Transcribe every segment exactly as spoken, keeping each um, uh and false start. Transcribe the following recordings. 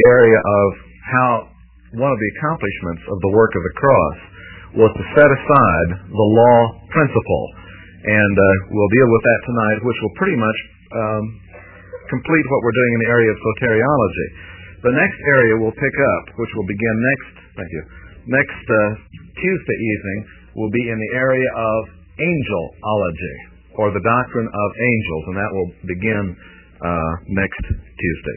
area of how one of the accomplishments of the work of the cross was to set aside the law principle. And uh, we'll deal with that tonight, which will pretty much um, complete what we're doing in the area of soteriology. The next area we'll pick up, which will begin next, thank you, next uh, Tuesday evening, will be in the area of angelology, or the doctrine of angels, and that will begin uh, next Tuesday.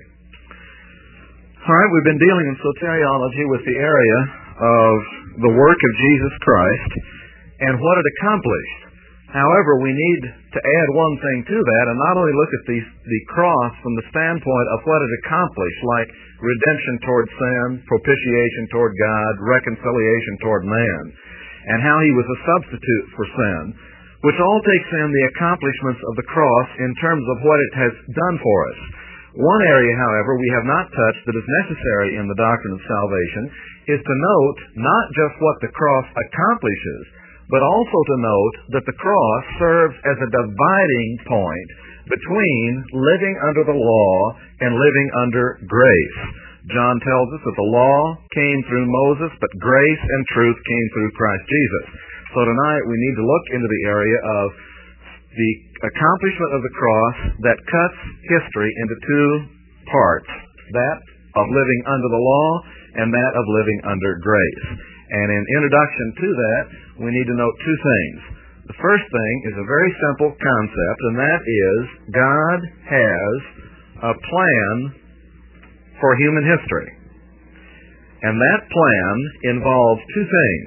All right, we've been dealing in soteriology with the area of the work of Jesus Christ and what it accomplished. However, we need to add one thing to that, and not only look at the, the cross from the standpoint of what it accomplished, like redemption toward sin, propitiation toward God, reconciliation toward man, and how he was a substitute for sin, which all takes in the accomplishments of the cross in terms of what it has done for us. One area, however, we have not touched that is necessary in the doctrine of salvation is to note not just what the cross accomplishes, but also to note that the cross serves as a dividing point between living under the law and living under grace. John tells us that the law came through Moses, but grace and truth came through Christ Jesus. So tonight we need to look into the area of the accomplishment of the cross that cuts history into two parts, that of living under the law and that of living under grace. And in introduction to that, we need to note two things. The first thing is a very simple concept, and that is God has a plan for human history. And that plan involves two things.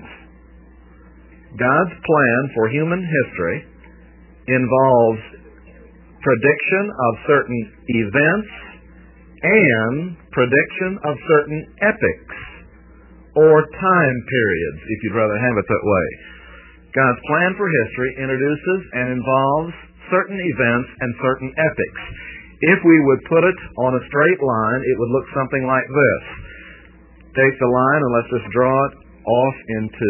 God's plan for human history involves prediction of certain events and prediction of certain epochs or time periods, if you'd rather have it that way. God's plan for history introduces and involves certain events and certain epochs. If we would put it on a straight line, it would look something like this. Take the line and let's just draw it off into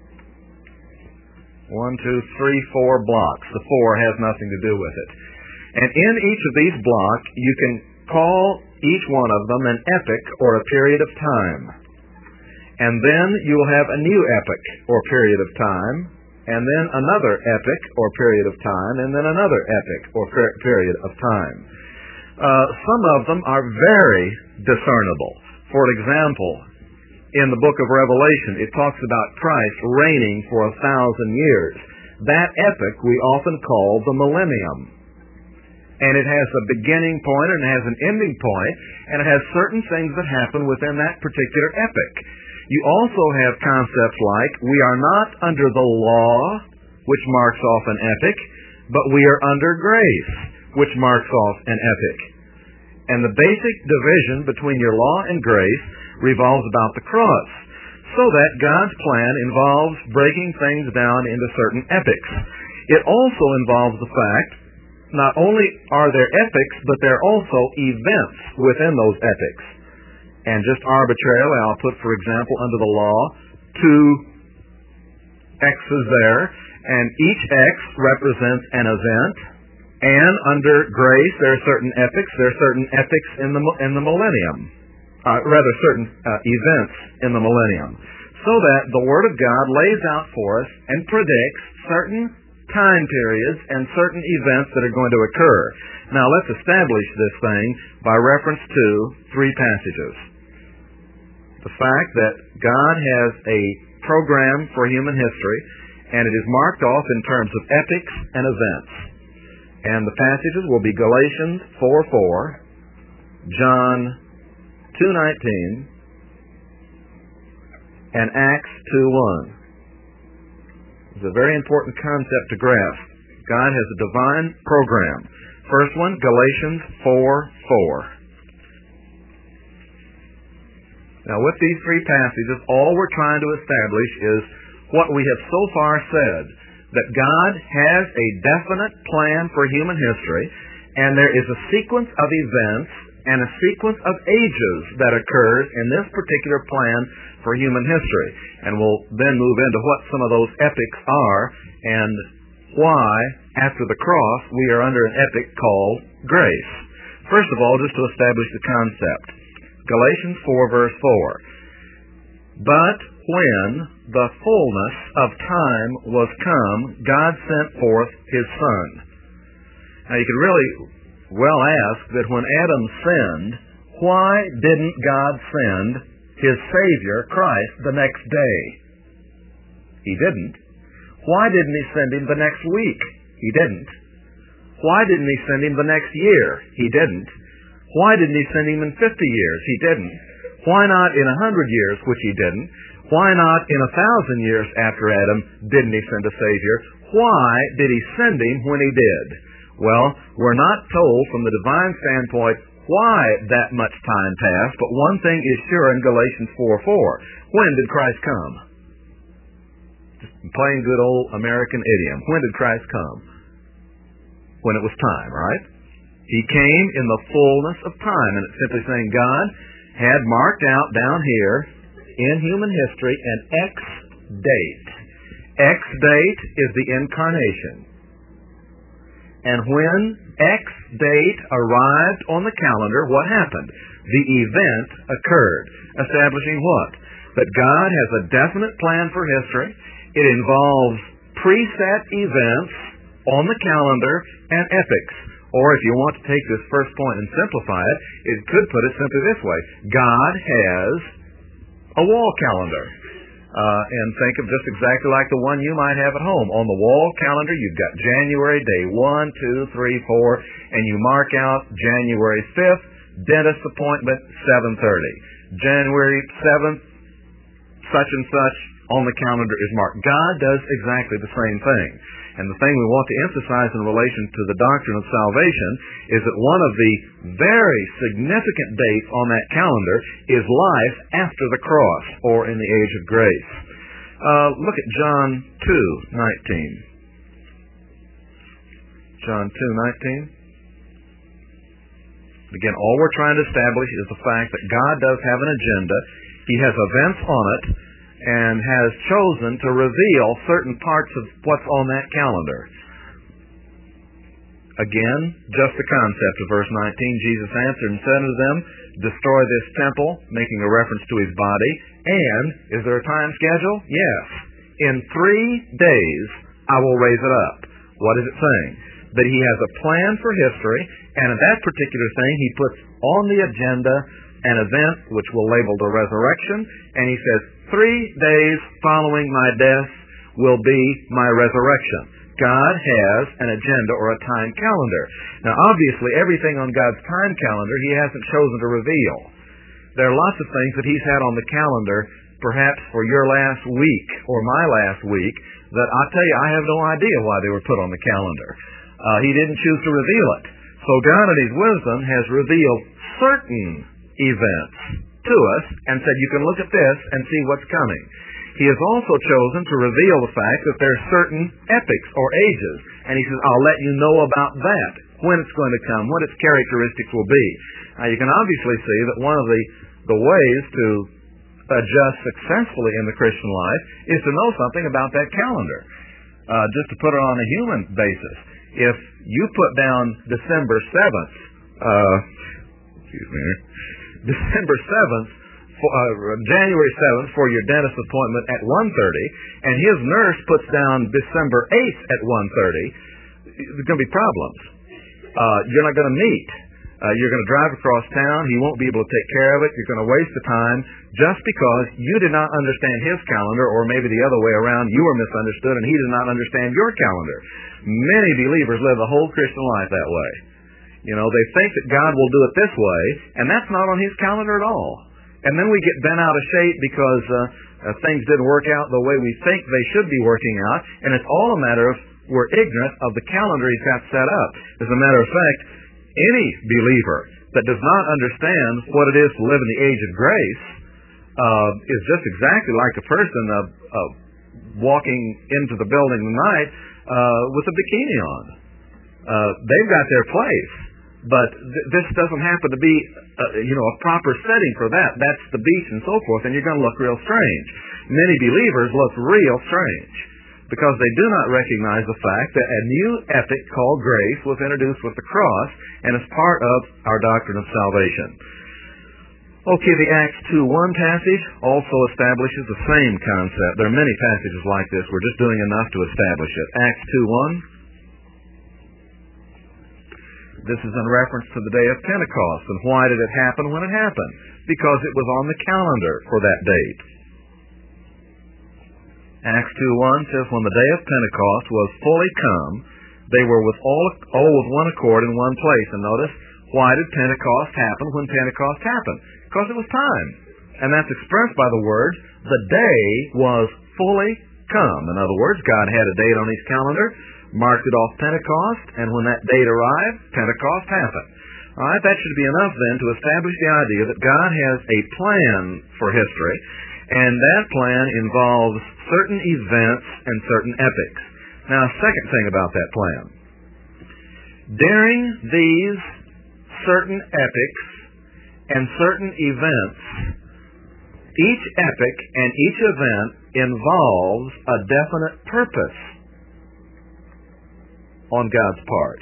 one, two, three, four blocks. The four has nothing to do with it. And in each of these blocks, you can call each one of them an epoch or a period of time. And then you'll have a new epoch or period of time, and then another epoch or period of time, and then another epoch or per- period of time. Uh, some of them are very discernible. For example, in the book of Revelation, it talks about Christ reigning for a thousand years. That epoch we often call the millennium. And it has a beginning point and it has an ending point, and it has certain things that happen within that particular epoch. You also have concepts like we are not under the law, which marks off an epoch, but we are under grace, which marks off an epoch. And the basic division between your law and grace revolves about the cross, so that God's plan involves breaking things down into certain epochs. It also involves the fact not only are there epochs, but there are also events within those epochs. And just arbitrarily, I'll put, for example, under the law, two X's there, and each X represents an event. And under grace, there are certain epochs. There are certain epochs in the in the millennium, uh, rather certain uh, events in the millennium, so that the Word of God lays out for us and predicts certain time periods and certain events that are going to occur. Now, let's establish this thing by reference to three passages. The fact that God has a program for human history, and it is marked off in terms of epochs and events. And the passages will be Galatians four four, John two nineteen, and Acts two one. It's a very important concept to grasp. God has a divine program. First one, Galatians four four. Now, with these three passages, all we're trying to establish is what we have so far said, that God has a definite plan for human history, and there is a sequence of events and a sequence of ages that occurs in this particular plan for human history. And we'll then move into what some of those epochs are and why, after the cross, we are under an epoch called grace. First of all, just to establish the concept. Galatians four, verse four. But when the fullness of time was come, God sent forth His Son. Now you could really well ask that when Adam sinned, why didn't God send His Savior, Christ, the next day? He didn't. Why didn't He send Him the next week? He didn't. Why didn't He send Him the next year? He didn't. Why didn't He send Him in fifty years? He didn't. Why not in a hundred years, which He didn't? Why not in a thousand years after Adam didn't He send a Savior? Why did He send Him when He did? Well, we're not told from the divine standpoint why that much time passed, but one thing is sure in Galatians four four. When did Christ come? Just plain good old American idiom. When did Christ come? When it was time, right? He came in the fullness of time, and it's simply saying God had marked out down here in human history an X date. X date is the incarnation. And when X date arrived on the calendar, what happened? The event occurred, establishing what? That God has a definite plan for history. It involves preset events on the calendar and epics. Or if you want to take this first point and simplify it, it could put it simply this way. God has a wall calendar. Uh, and think of just exactly like the one you might have at home. On the wall calendar, you've got January, day one, two, three, four, and you mark out January fifth, dentist appointment, seven thirty. January seventh, such and such on the calendar is marked. God does exactly the same thing. And the thing we want to emphasize in relation to the doctrine of salvation is that one of the very significant dates on that calendar is life after the cross, or in the age of grace. Uh, look at John two nineteen. John two nineteen. Again, all we're trying to establish is the fact that God does have an agenda. He has events on it, and has chosen to reveal certain parts of what's on that calendar. Again, just the concept of verse nineteen, Jesus answered and said unto them, destroy this temple, making a reference to His body, and, is there a time schedule? Yes. In three days I will raise it up. What is it saying? That He has a plan for history, and in that particular thing He puts on the agenda an event which we'll label the resurrection, and He says, three days following my death will be my resurrection. God has an agenda or a time calendar. Now, obviously, everything on God's time calendar He hasn't chosen to reveal. There are lots of things that He's had on the calendar, perhaps for your last week or my last week, that I tell you, I have no idea why they were put on the calendar. Uh, he didn't choose to reveal it. So God in His wisdom has revealed certain events to us and said, you can look at this and see what's coming. He has also chosen to reveal the fact that there are certain epochs or ages, and He says, I'll let you know about that, when it's going to come, what its characteristics will be. Now, you can obviously see that one of the, the ways to adjust successfully in the Christian life is to know something about that calendar. Uh, just to put it on a human basis. If you put down December seventh, uh, excuse me, December seventh, for, uh, January seventh for your dentist appointment at one thirty, and his nurse puts down December eighth at one thirty, there's going to be problems. Uh, you're not going to meet. Uh, you're going to drive across town. He won't be able to take care of it. You're going to waste the time just because you did not understand his calendar, or maybe the other way around, you were misunderstood and he did not understand your calendar. Many believers live a whole Christian life that way. You know, they think that God will do it this way, and that's not on His calendar at all. And then we get bent out of shape because uh, uh, things didn't work out the way we think they should be working out, and it's all a matter of we're ignorant of the calendar He's got set up. As a matter of fact, any believer that does not understand what it is to live in the age of grace uh, is just exactly like a person uh, uh, walking into the building tonight uh, with a bikini on. Uh, they've got their place. But th- this doesn't happen to be, uh, you know, a proper setting for that. That's the beach and so forth, and you're going to look real strange. Many believers look real strange because they do not recognize the fact that a new epoch called grace was introduced with the cross and is part of our doctrine of salvation. Okay, the Acts two one passage also establishes the same concept. There are many passages like this. We're just doing enough to establish it. Acts two one. This is in reference to the day of Pentecost. And why did it happen when it happened? Because it was on the calendar for that date. Acts two one says, when the day of Pentecost was fully come, they were with all, all with one accord in one place. And notice, why did Pentecost happen when Pentecost happened? Because it was time. And that's expressed by the words, the day was fully come. In other words, God had a date on his calendar, marked it off Pentecost, and when that date arrived, Pentecost happened. All right, that should be enough then to establish the idea that God has a plan for history, and that plan involves certain events and certain epics. Now, a second thing about that plan. During these certain epics and certain events, each epic and each event involves a definite purpose on God's part.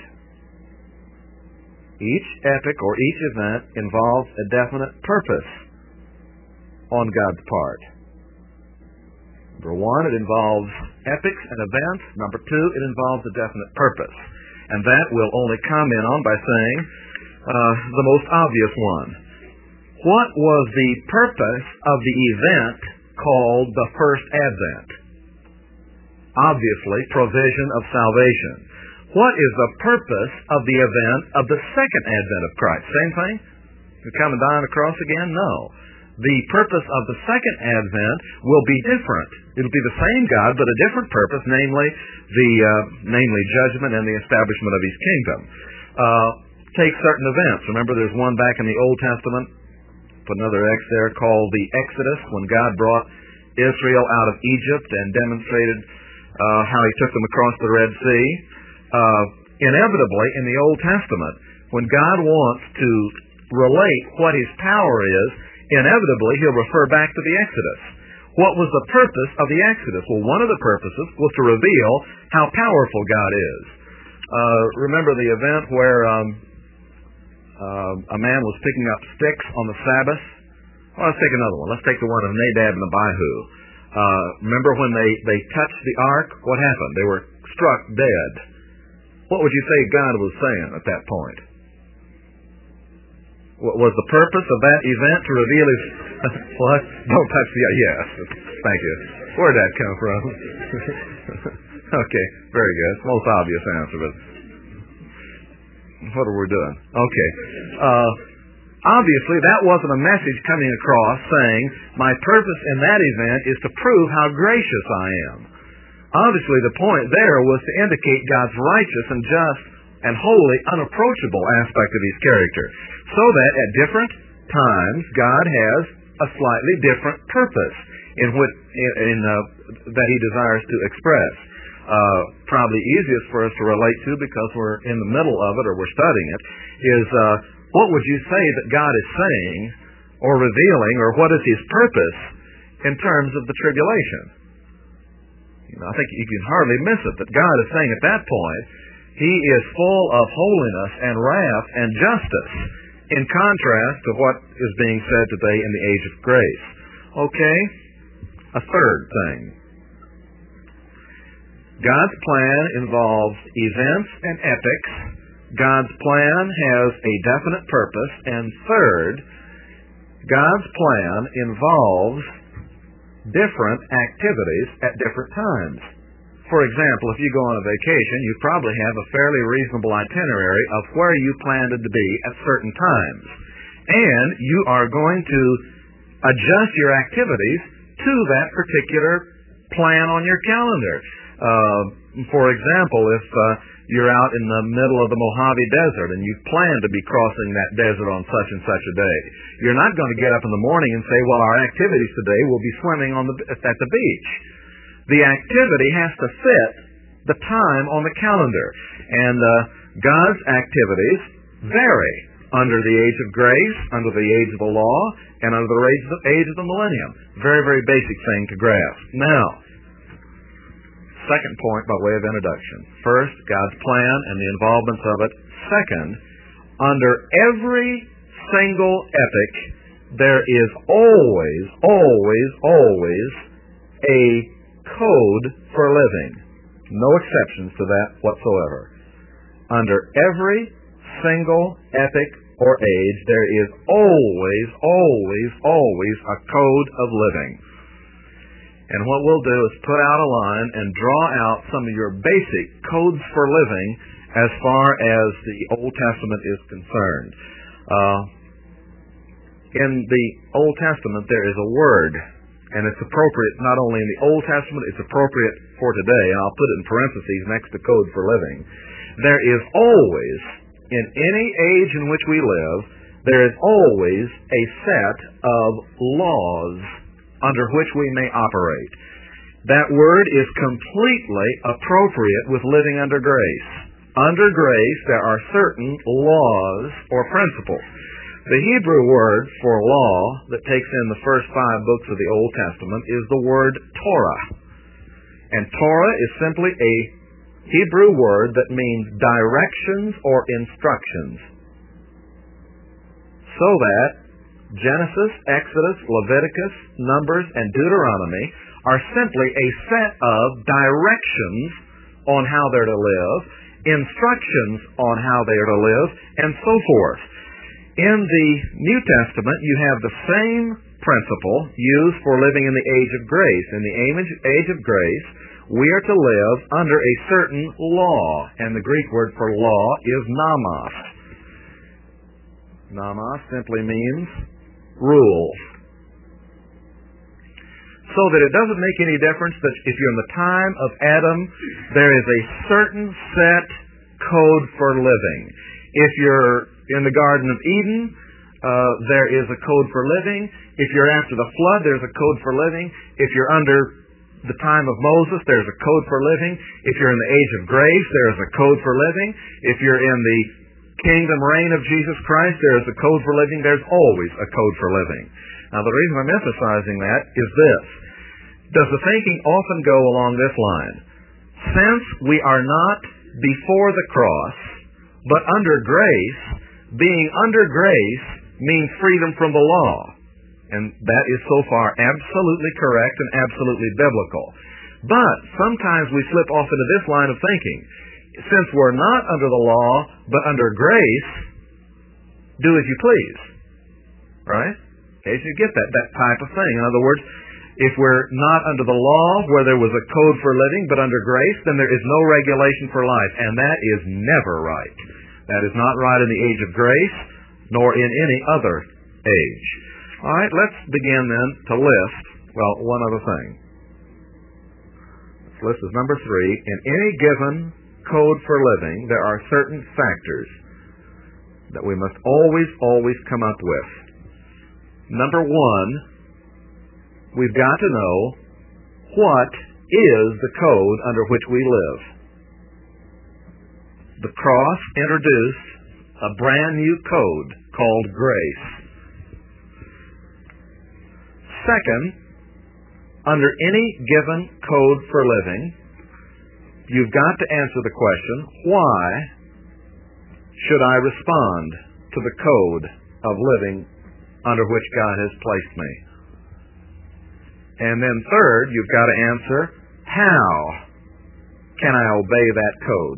Each epic or each event involves a definite purpose on God's part. Number one, it involves epics and events. Number two, it involves a definite purpose. And that we'll only comment on by saying uh, the most obvious one. What was the purpose of the event called the First Advent? Obviously, provision of salvation. What is the purpose of the event of the Second Advent of Christ? Same thing? To come and die on the cross again? No. The purpose of the Second Advent will be different. It'll be the same God, but a different purpose, namely the uh, namely judgment and the establishment of his kingdom. Uh, take certain events. Remember, there's one back in the Old Testament, put another X there, called the Exodus, when God brought Israel out of Egypt and demonstrated uh, how he took them across the Red Sea. Uh, inevitably, in the Old Testament, when God wants to relate what his power is, inevitably he'll refer back to the Exodus. What was the purpose of the Exodus? Well, one of the purposes was to reveal how powerful God is. Uh, remember the event where um, uh, a man was picking up sticks on the Sabbath? Well, let's take another one. Let's take the one of Nadab and Abihu. Uh, remember when they, they touched the ark? What happened? They were struck dead. What would you say God was saying at that point? Was the purpose of that event to reveal his... What? Don't touch the... Yes. Thank you. Where'd that come from? Okay. Very good. It's the most obvious answer, but... What are we doing? Okay. Uh, obviously, that wasn't a message coming across saying, my purpose in that event is to prove how gracious I am. Obviously, the point there was to indicate God's righteous and just and holy, unapproachable aspect of his character, so that at different times God has a slightly different purpose in what in, in uh, that he desires to express. Uh, probably easiest for us to relate to, because we're in the middle of it or we're studying it, is uh, what would you say that God is saying or revealing, or what is his purpose in terms of the tribulation? You know, I think you can hardly miss it, that God is saying at that point, he is full of holiness and wrath and justice, in contrast to what is being said today in the age of grace. Okay? A third thing. God's plan involves events and epics. God's plan has a definite purpose. And third, God's plan involves different activities at different times. For example, if you go on a vacation, you probably have a fairly reasonable itinerary of where you planned to be at certain times. And you are going to adjust your activities to that particular plan on your calendar. Uh, for example, if uh, you're out in the middle of the Mojave Desert and you plan to be crossing that desert on such and such a day, you're not going to get up in the morning and say, well, our activities today will be swimming on the, at the beach. The activity has to fit the time on the calendar. And uh, God's activities vary under the age of grace, under the age of the law, and under the age of the, age of the millennium. Very, very basic thing to grasp. Now, second point by way of introduction. First, God's plan and the involvements of it. Second, under every single epic, there is always, always, always a code for living. No exceptions to that whatsoever. Under every single epoch or age, there is always, always, always a code of living. And what we'll do is put out a line and draw out some of your basic codes for living as far as the Old Testament is concerned. Uh, in the Old Testament, there is a word, and it's appropriate not only in the Old Testament, it's appropriate for today, and I'll put it in parentheses next to code for living. There is always, in any age in which we live, there is always a set of laws under which we may operate. That word is completely appropriate with living under grace. Under grace, there are certain laws or principles. The Hebrew word for law that takes in the first five books of the Old Testament is the word Torah. And Torah is simply a Hebrew word that means directions or instructions. So that Genesis, Exodus, Leviticus, Numbers, and Deuteronomy are simply a set of directions on how they're to live, instructions on how they are to live, and so forth. In the New Testament, you have the same principle used for living in the age of grace. In the age of grace, we are to live under a certain law, and the Greek word for law is nomos. Nomos simply means rule. So that it doesn't make any difference that if you're in the time of Adam, there is a certain set code for living. If you're in the Garden of Eden, uh, there is a code for living. If you're after the flood, there's a code for living. If you're under the time of Moses, there's a code for living. If you're in the age of grace, there's a code for living. If you're in the kingdom reign of Jesus Christ, there's a code for living. There's always a code for living. Now, the reason I'm emphasizing that is this. Does the thinking often go along this line? Since we are not before the cross, but under grace, being under grace means freedom from the law. And that is so far absolutely correct and absolutely biblical. But sometimes we slip off into this line of thinking. Since we're not under the law, but under grace, do as you please. Right? Okay, so you get that, that type of thing. In other words, if we're not under the law, where there was a code for living, but under grace, then there is no regulation for life. And that is never right. That is not right in the age of grace, nor in any other age. All right, let's begin then to list, well, one other thing. This list is number three. In any given code for living, there are certain factors that we must always, always come up with. Number one, we've got to know what is the code under which we live. The cross introduced a brand new code called grace. Second, under any given code for living, you've got to answer the question, why should I respond to the code of living under which God has placed me? And then third, you've got to answer, how can I obey that code?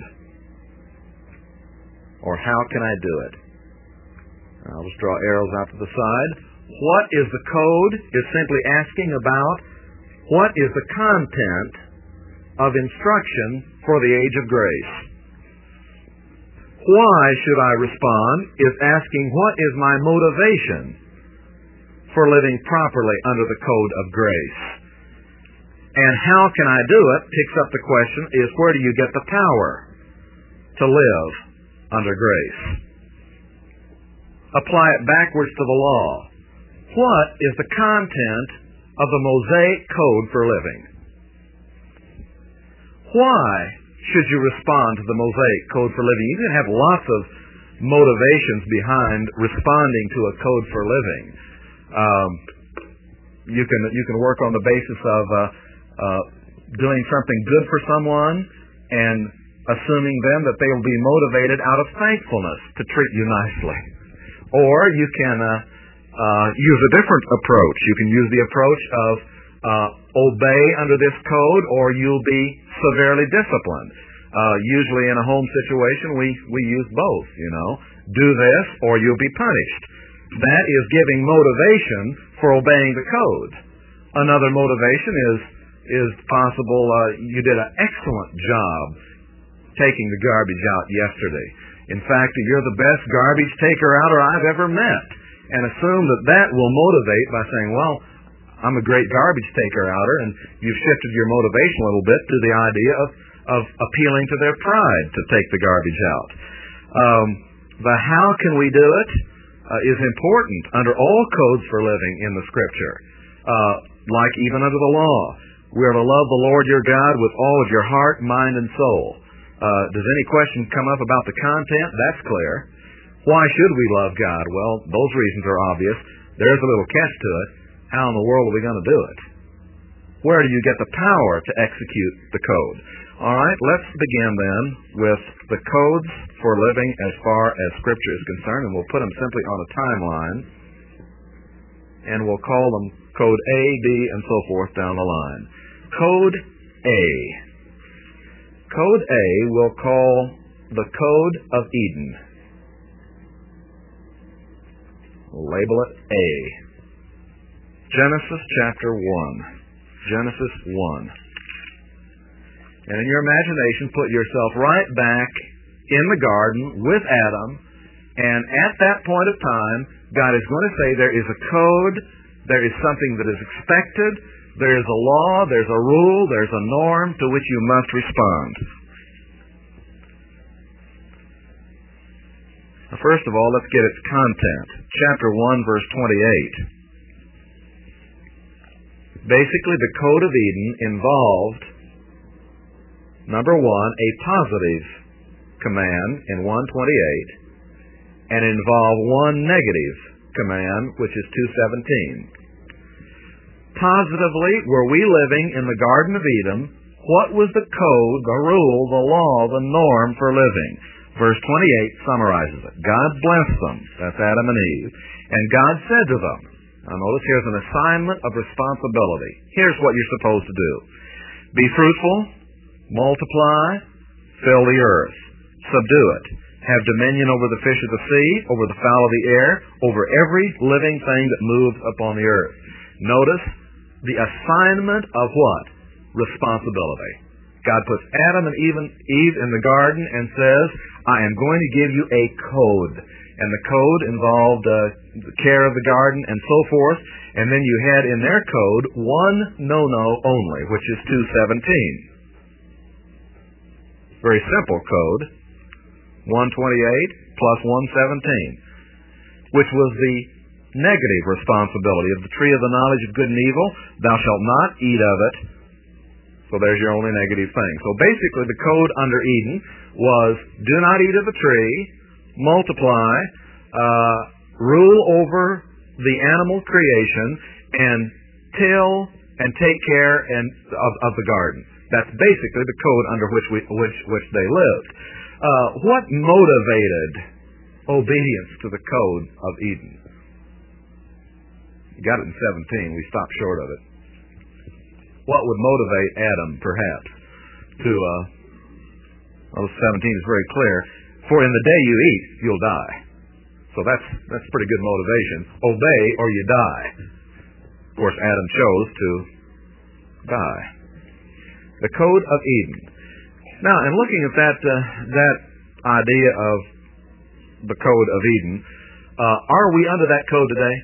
Or how can I do it? I'll just draw arrows out to the side. What is the code is simply asking about what is the content of instruction for the age of grace. Why should I respond is asking what is my motivation for living properly under the code of grace. And how can I do it picks up the question is where do you get the power to live under grace? Apply it backwards to the law. What is the content of the Mosaic code for living? Why should you respond to the Mosaic code for living? You can have lots of motivations behind responding to a code for living. Um, you can you can work on the basis of uh, uh, doing something good for someone and assuming then that they will be motivated out of thankfulness to treat you nicely. Or you can uh, uh, use a different approach. You can use the approach of uh, obey under this code, or you'll be severely disciplined. Uh, usually in a home situation, we, we use both, you know. Do this, or you'll be punished. That is giving motivation for obeying the code. Another motivation is is possible, uh, you did an excellent job taking the garbage out yesterday. In fact, you're the best garbage taker-outer I've ever met. And assume that that will motivate by saying, well, I'm a great garbage taker-outer, and you've shifted your motivation a little bit to the idea of, of appealing to their pride to take the garbage out. Um, the how can we do it uh, is important under all codes for living in the Scripture, uh, like even under the law. We are to love the Lord your God with all of your heart, mind, and soul. Uh, does any question come up about the content? That's clear. Why should we love God? Well, those reasons are obvious. There's a little catch to it. How in the world are we going to do it? Where do you get the power to execute the code? All right, let's begin then with the codes for living as far as Scripture is concerned, and we'll put them simply on a timeline, and we'll call them Code A, B, and so forth down the line. Code A. Code A we'll call the Code of Eden. We'll label it A. Genesis chapter one. Genesis one. And in your imagination, put yourself right back in the garden with Adam, and at that point of time, God is going to say there is a code, there is something that is expected, there is a law, there's a rule, there's a norm to which you must respond. Now, first of all, let's get its content. Chapter one, verse twenty-eight. Basically, the Code of Eden involved, number one, a positive command in one twenty-eight, and involved one negative command, which is two seventeen. Positively, were we living in the Garden of Eden? What was the code, the rule, the law, the norm for living? Verse twenty-eight summarizes it. God blessed them, that's Adam and Eve, and God said to them, now notice here's an assignment of responsibility. Here's what you're supposed to do. Be fruitful, multiply, fill the earth, subdue it, have dominion over the fish of the sea, over the fowl of the air, over every living thing that moves upon the earth. Notice the assignment of what? Responsibility. God puts Adam and Eve in the garden and says, I am going to give you a code. And the code involved uh, the care of the garden and so forth. And then you had in their code one no-no only, which is two seventeen. Very simple code. one twenty-eight plus one seventeen, which was the negative responsibility of the tree of the knowledge of good and evil. Thou shalt not eat of it. So there's your only negative thing. So basically the code under Eden was do not eat of the tree, multiply, uh, rule over the animal creation, and till and take care and of, of the garden. That's basically the code under which we which which they lived. Uh, what motivated obedience to the code of Eden? You got it in seventeen. We stopped short of it. What would motivate Adam, perhaps, to, uh, well, seventeen is very clear. For in the day you eat, you'll die. So that's that's pretty good motivation. Obey or you die. Of course, Adam chose to die. The Code of Eden. Now, in looking at that uh, that idea of the Code of Eden, uh, are we under that code today?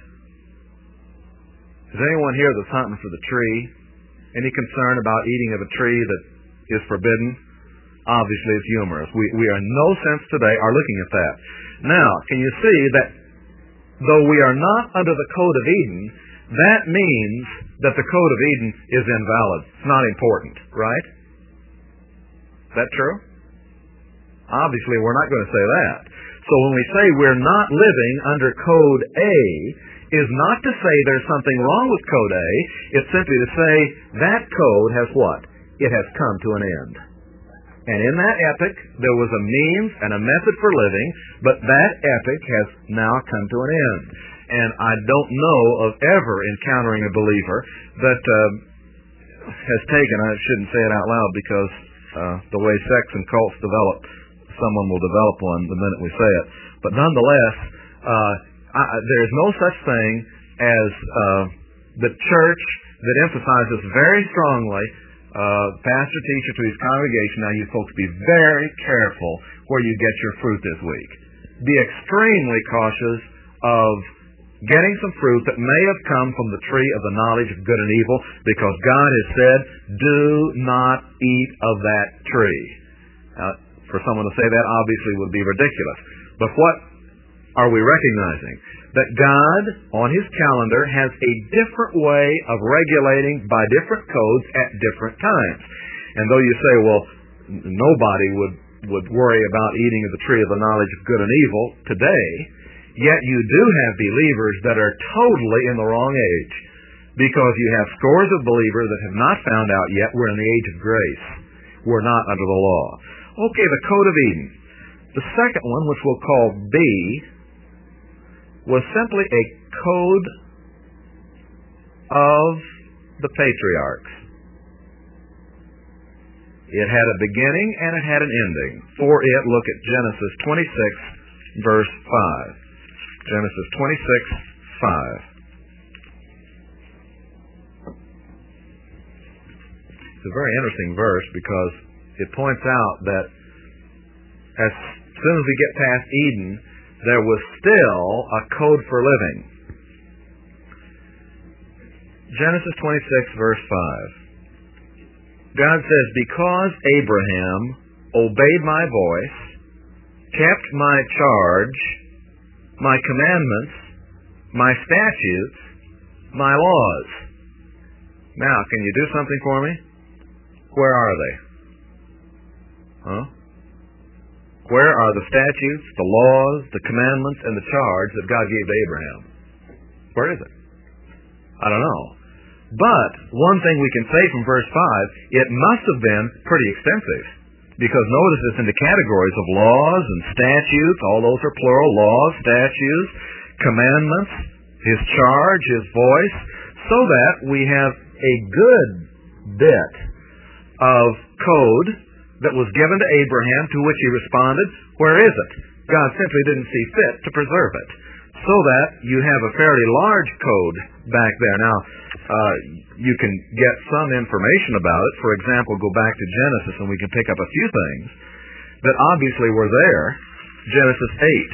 Is anyone here that's hunting for the tree? Any concern about eating of a tree that is forbidden? Obviously, it's humorous. We, we are in no sense today are looking at that. Now, can you see that though we are not under the Code of Eden, that means that the Code of Eden is invalid. It's not important, right? Is that true? Obviously, we're not going to say that. So when we say we're not living under Code A, is not to say there's something wrong with Code A. It's simply to say that code has what? It has come to an end. And in that epoch, there was a means and a method for living, but that epoch has now come to an end. and I don't know of ever encountering a believer that uh, has taken, I shouldn't say it out loud because uh, the way sects and cults develop, someone will develop one the minute we say it. But nonetheless, uh, I, there's no such thing as uh, the church that emphasizes very strongly, uh, pastor, teacher to his congregation, now you folks be very careful where you get your fruit this week. Be extremely cautious of getting some fruit that may have come from the tree of the knowledge of good and evil, because God has said, do not eat of that tree. Now, for someone to say that obviously would be ridiculous. But what are we recognizing? That God, on His calendar, has a different way of regulating by different codes at different times. And though you say, well, nobody would, would worry about eating of the tree of the knowledge of good and evil today, yet you do have believers that are totally in the wrong age, because you have scores of believers that have not found out yet we're in the age of grace. We're not under the law. Okay, the Code of Eden. The second one, which we'll call B, was simply a code of the patriarchs. It had a beginning and it had an ending. For it, look at Genesis twenty-six, verse five. Genesis twenty-six, five. It's a very interesting verse because it points out that as soon as we get past Eden, there was still a code for living. Genesis twenty-six, verse five. God says, because Abraham obeyed my voice, kept my charge, my commandments, my statutes, my laws. Now, can you do something for me? Where are they? Huh? Where are the statutes, the laws, the commandments, and the charge that God gave to Abraham? Where is it? I don't know. But one thing we can say from verse five, it must have been pretty extensive. Because notice it's in the categories of laws and statutes. All those are plural. Laws, statutes, commandments, His charge, His voice. So that we have a good bit of code that was given to Abraham, to which he responded, where is it? God simply didn't see fit to preserve it. So that you have a fairly large code back there. Now, uh, you can get some information about it. For example, go back to Genesis and we can pick up a few things that obviously were there. Genesis eight.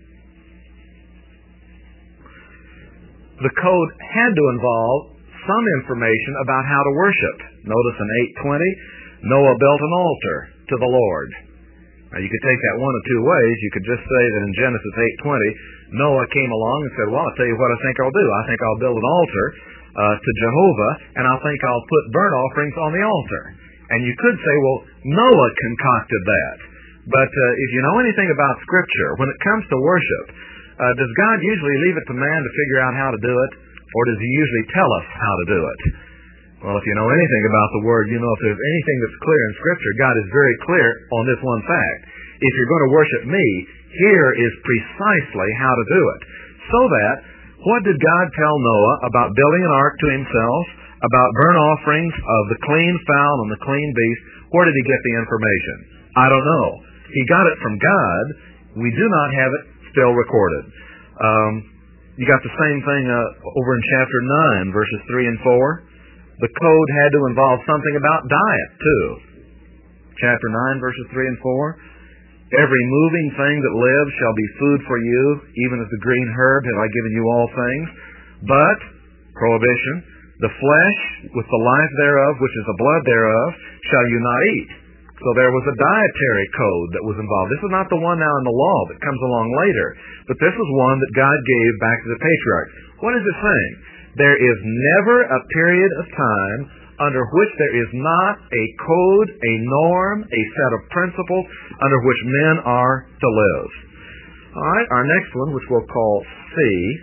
The code had to involve some information about how to worship. Notice in eight twenty, Noah built an altar to the Lord. Now you could take that one of two ways. You could just say that in Genesis eight twenty, Noah came along and said, well, I'll tell you what I think I'll do. I think I'll build an altar uh, to Jehovah, and I think I'll put burnt offerings on the altar. And you could say, well, Noah concocted that. But uh, if you know anything about Scripture, when it comes to worship, uh, does God usually leave it to man to figure out how to do it? Or does He usually tell us how to do it? Well, if you know anything about the Word, you know if there's anything that's clear in Scripture, God is very clear on this one fact. If you're going to worship me, here is precisely how to do it. So that, what did God tell Noah about building an ark to himself, about burnt offerings of the clean fowl and the clean beast? Where did he get the information? I don't know. He got it from God. We do not have it still recorded. Um, you got the same thing uh, over in chapter nine, verses three and four. The code had to involve something about diet, too. Chapter nine, verses three and four. Every moving thing that lives shall be food for you, even as the green herb have I given you all things. But, prohibition, the flesh with the life thereof, which is the blood thereof, shall you not eat. So there was a dietary code that was involved. This is not the one now in the law that comes along later, but this is one that God gave back to the patriarchs. What is it saying? There is never a period of time under which there is not a code, a norm, a set of principles under which men are to live. All right, our next one, which we'll call C,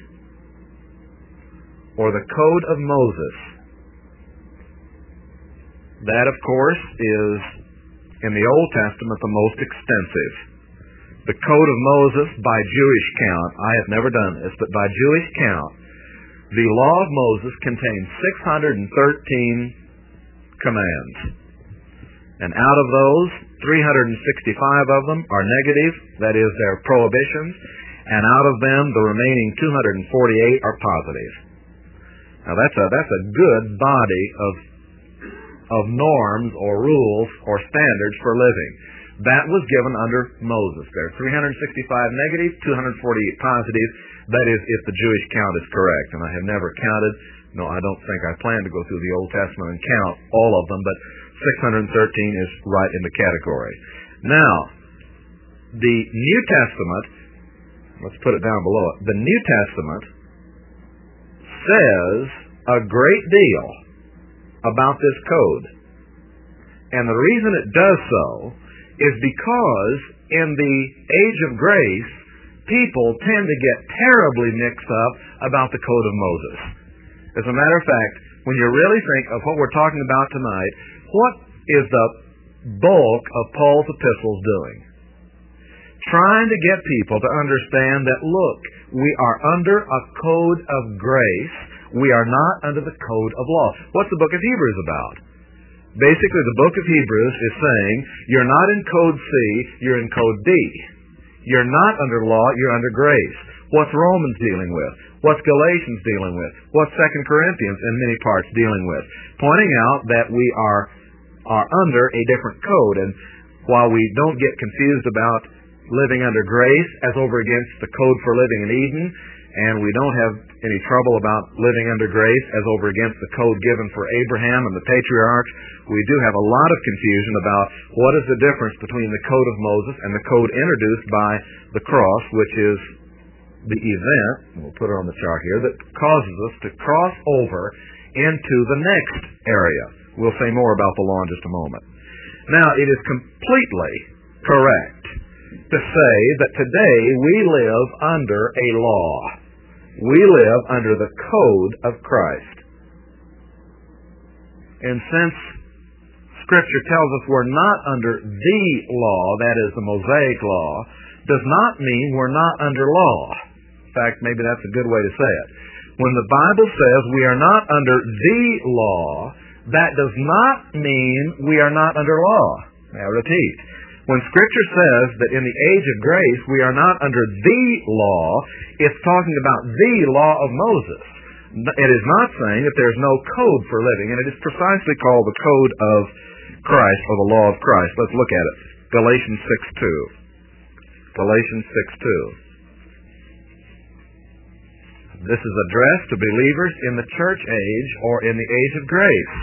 or the Code of Moses. That, of course, is in the Old Testament the most extensive. The Code of Moses, by Jewish count, I have never done this, but by Jewish count, the Law of Moses contains six hundred thirteen commands. And out of those, three hundred sixty-five of them are negative, that is, they're prohibitions, and out of them, the remaining two hundred forty-eight are positive. Now that's a, that's a good body of, of norms or rules or standards for living. That was given under Moses. There are three hundred sixty-five negative, two hundred forty-eight positive. That is, if the Jewish count is correct. And I have never counted. No, I don't think I plan to go through the Old Testament and count all of them, but six hundred thirteen is right in the category. Now, the New Testament, let's put it down below it. The New Testament says a great deal about this code. And the reason it does so is because in the age of grace, people tend to get terribly mixed up about the Code of Moses. As a matter of fact, when you really think of what we're talking about tonight, what is the bulk of Paul's epistles doing? Trying to get people to understand that, look, we are under a code of grace. We are not under the code of law. What's the book of Hebrews about? Basically, the book of Hebrews is saying, you're not in code C, you're in code D. You're not under law, you're under grace. What's Romans dealing with? What's Galatians dealing with? What's Second Corinthians in many parts dealing with? Pointing out that we are, are under a different code. And while we don't get confused about living under grace as over against the code for living in Eden, and we don't have any trouble about living under grace as over against the code given for Abraham and the patriarchs, we do have a lot of confusion about what is the difference between the code of Moses and the code introduced by the cross, which is the event, we'll put it on the chart here, that causes us to cross over into the next area. We'll say more about the law in just a moment. Now, it is completely correct to say that today we live under a law. We live under the code of Christ. And since Scripture tells us we're not under the law, that is the Mosaic law, does not mean we're not under law. In fact, maybe that's a good way to say it. When the Bible says we are not under the law, that does not mean we are not under law. Now, repeat. When Scripture says that in the age of grace we are not under the law, it's talking about the law of Moses. It is not saying that there's no code for living, and it is precisely called the code of Christ, or the law of Christ. Let's look at it. Galatians six two. Galatians six two. This is addressed to believers in the church age or in the age of grace.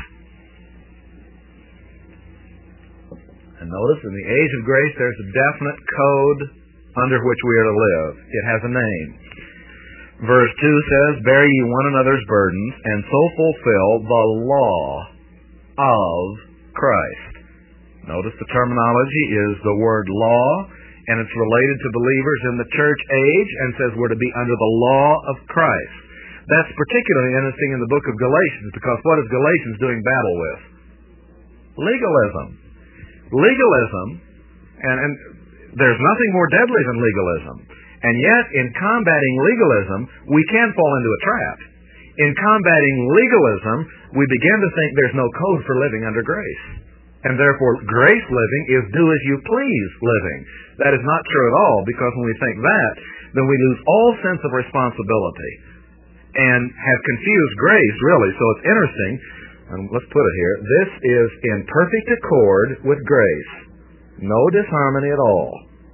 And notice, in the age of grace, there's a definite code under which we are to live. It has a name. Verse two says, "Bear ye one another's burdens, and so fulfill the law of Christ." Notice the terminology is the word law, and it's related to believers in the church age, and says we're to be under the law of Christ. That's particularly interesting in the book of Galatians, because what is Galatians doing battle with? Legalism. Legalism, and, and there's nothing more deadly than legalism. And yet, in combating legalism, we can fall into a trap. In combating legalism, we begin to think there's no code for living under grace. And therefore, grace living is do as you please living. That is not true at all, because when we think that, then we lose all sense of responsibility and have confused grace, really. So it's interesting. And let's put it here. This is in perfect accord with grace. No disharmony at all.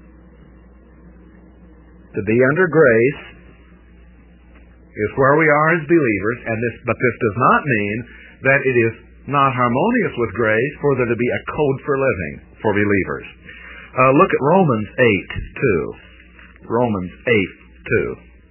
To be under grace is where we are as believers, and this, but this does not mean that it is not harmonious with grace for there to be a code for living for believers. Uh, look at Romans eight two. Romans eight two.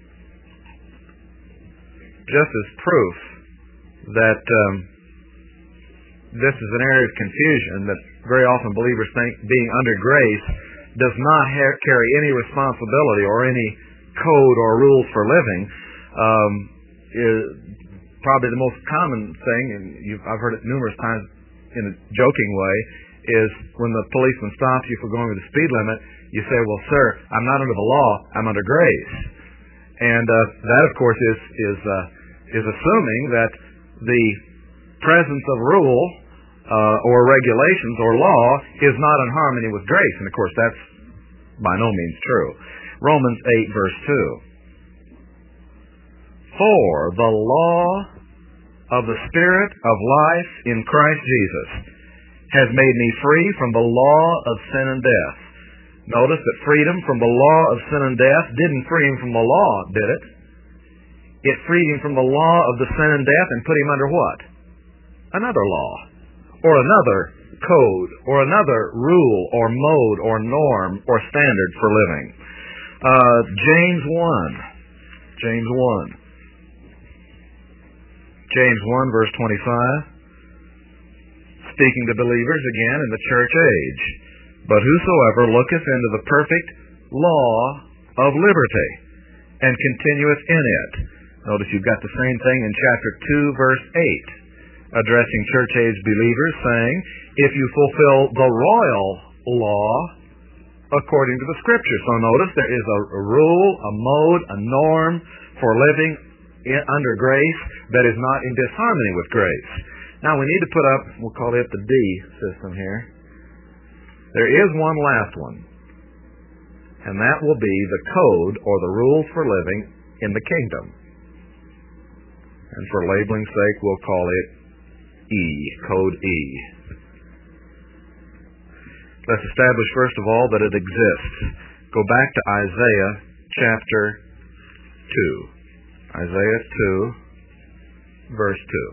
Just as proof that um, this is an area of confusion, that very often believers think being under grace does not ha- carry any responsibility or any code or rules for living, um, is probably the most common thing, and you've, I've heard it numerous times in a joking way, is when the policeman stops you for going with the speed limit, You say, well, sir, I'm not under the law, I'm under grace. And uh, that, of course, is is uh, is assuming that the presence of rule uh, or regulations or law is not in harmony with grace. And, of course, that's by no means true. Romans eight, verse two. For the law of the Spirit of life in Christ Jesus has made me free from the law of sin and death. Notice that freedom from the law of sin and death didn't free him from the law, did it? It freed him from the law of the sin and death and put him under what? Another law, or another code, or another rule, or mode, or norm, or standard for living. Uh, James one. James one. James one, verse twenty-five. Speaking to believers again in the church age. But whosoever looketh into the perfect law of liberty, and continueth in it. Notice you've got the same thing in chapter two, verse eight, addressing church age believers, saying, if you fulfill the royal law according to the Scripture. So notice there is a, a rule, a mode, a norm for living in, under grace that is not in disharmony with grace. Now we need to put up, we'll call it the D system here. There is one last one, and that will be the code or the rules for living in the kingdom. And for labeling's sake, we'll call it E, code E. Let's establish first of all that it exists. Go back to Isaiah chapter two. Isaiah two, verse two.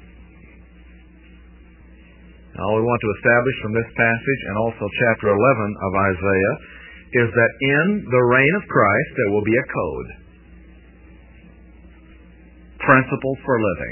All we want to establish from this passage and also chapter eleven of Isaiah is that in the reign of Christ there will be a code. Principles for living.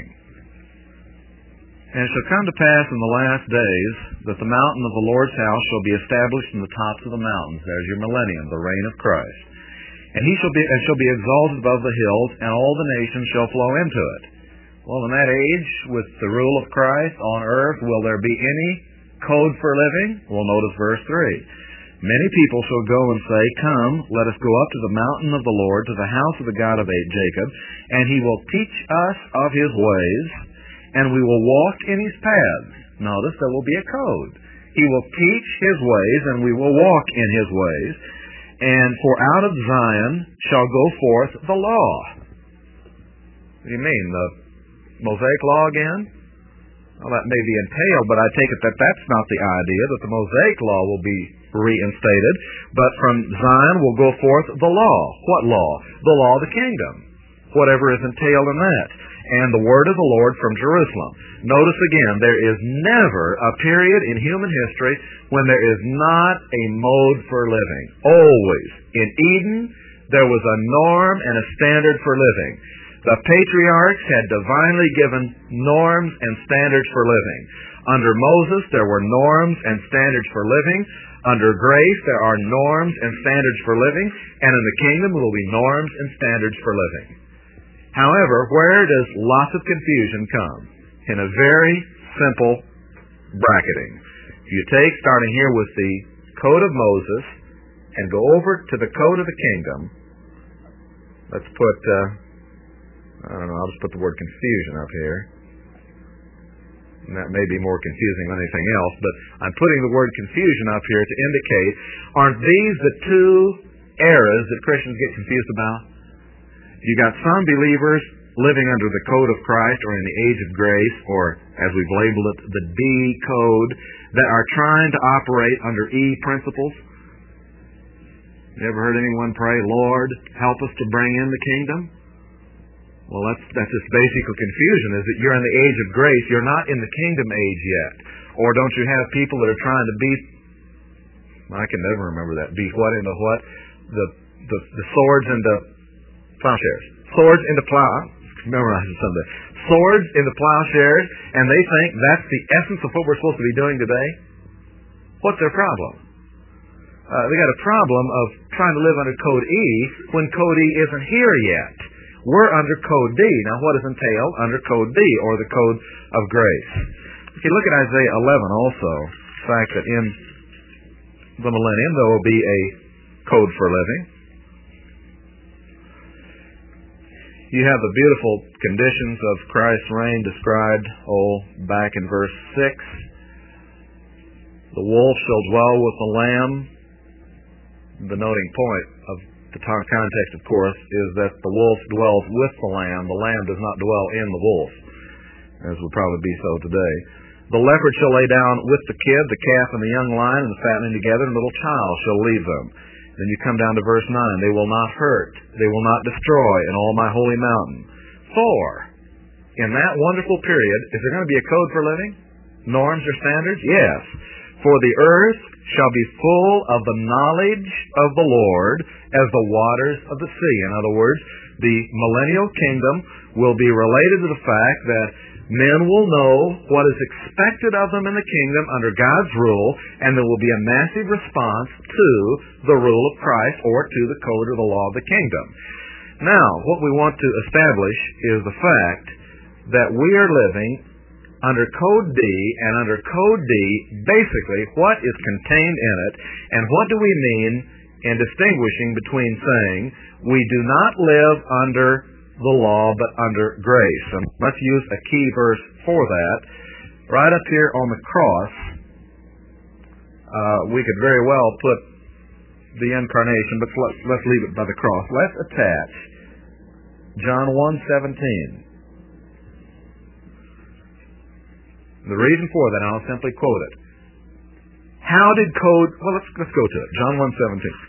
And it shall come to pass in the last days that the mountain of the Lord's house shall be established in the tops of the mountains. There's your millennium, the reign of Christ. And he shall be and shall be exalted above the hills, and all the nations shall flow into it. Well, in that age, with the rule of Christ on earth, will there be any code for living? Well, notice verse three. Many people shall go and say, come, let us go up to the mountain of the Lord, to the house of the God of Jacob, and he will teach us of his ways, and we will walk in his paths. Notice there will be a code. He will teach his ways, and we will walk in his ways. And for out of Zion shall go forth the law. What do you mean, the Mosaic law again? Well, that may be entailed, but I take it that that's not the idea, that the Mosaic law will be reinstated, but from Zion will go forth the law. What law? The law of the kingdom. Whatever is entailed in that. And the word of the Lord from Jerusalem. Notice again, there is never a period in human history when there is not a mode for living. Always. In Eden, there was a norm and a standard for living. The patriarchs had divinely given norms and standards for living. Under Moses, there were norms and standards for living. Under grace, there are norms and standards for living. And in the kingdom, there will be norms and standards for living. However, where does lots of confusion come? In a very simple bracketing. If you take, starting here with the code of Moses, and go over to the code of the kingdom, let's put, uh, I don't know, I'll just put the word confusion up here. And that may be more confusing than anything else, but I'm putting the word confusion up here to indicate, aren't these the two eras that Christians get confused about? You got some believers living under the code of Christ or in the age of grace, or as we've labeled it, the D code, that are trying to operate under E principles. You ever heard anyone pray, Lord, help us to bring in the kingdom? Well, that's that's just basic confusion, is that you're in the age of grace, you're not in the kingdom age yet. Or don't you have people that are trying to beat, I can never remember that, beat what into what? The the, the swords into plowshares. Swords into plow, memorize it someday. Swords into plowshares, and they think that's the essence of what we're supposed to be doing today? What's their problem? Uh, they got a problem of trying to live under code E when code E isn't here yet. We're under code D. Now what is entailed under code D, or the code of grace? Okay, look at Isaiah eleven also. The fact that in the millennium there will be a code for living. You have the beautiful conditions of Christ's reign described, oh, back in verse six. The wolf shall dwell with the lamb. The noting point of the context, of course, is that the wolf dwells with the lamb. The lamb does not dwell in the wolf, as would probably be so today. The leopard shall lay down with the kid, the calf, and the young lion, and the fattening together, and the little child shall leave them. Then you come down to verse nine. They will not hurt. They will not destroy in all my holy mountain. For, in that wonderful period, is there going to be a code for living? Norms or standards? Yes. For the earth shall be full of the knowledge of the Lord as the waters of the sea. In other words, the millennial kingdom will be related to the fact that men will know what is expected of them in the kingdom under God's rule, and there will be a massive response to the rule of Christ or to the code or the law of the kingdom. Now, what we want to establish is the fact that we are living under Code D, and under Code D, basically, what is contained in it, and what do we mean in distinguishing between saying we do not live under the law, but under grace. And let's use a key verse for that. Right up here on the cross, uh, we could very well put the incarnation, but let's, let's leave it by the cross. Let's attach John one seventeen. The reason for that, and I'll simply quote it. How did code, well, let's, let's go to it. John one seventeen.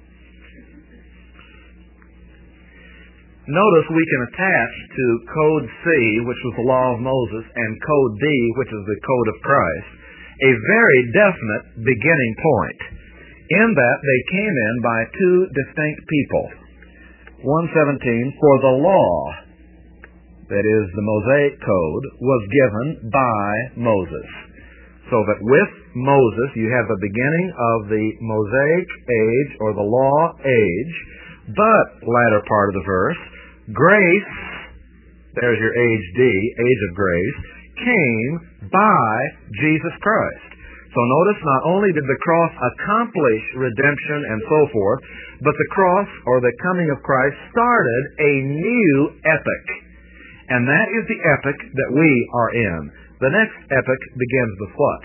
Notice we can attach to Code C, which was the law of Moses, and Code D, which is the code of Christ, a very definite beginning point, in that they came in by two distinct people. one seventeen, for the law, that is the Mosaic code, was given by Moses. So that with Moses you have the beginning of the Mosaic age, or the law age, but, latter part of the verse, grace, there's your age D, age of grace, came by Jesus Christ. So notice, not only did the cross accomplish redemption and so forth, but the cross, or the coming of Christ, started a new epoch. And that is the epoch that we are in. The next epoch begins with what?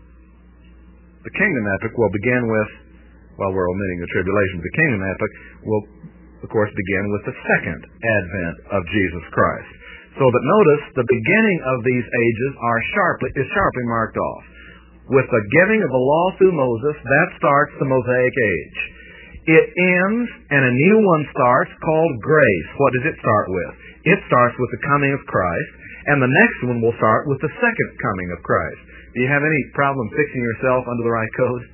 The kingdom epoch will begin with, well, we're omitting the tribulation. The kingdom epoch will, of course, begin with the second advent of Jesus Christ. So that notice, the beginning of these ages are sharply, is sharply marked off. With the giving of the law through Moses, that starts the Mosaic age. It ends, and a new one starts called grace. What does it start with? It starts with the coming of Christ, and the next one will start with the second coming of Christ. Do you have any problem fixing yourself under the right code?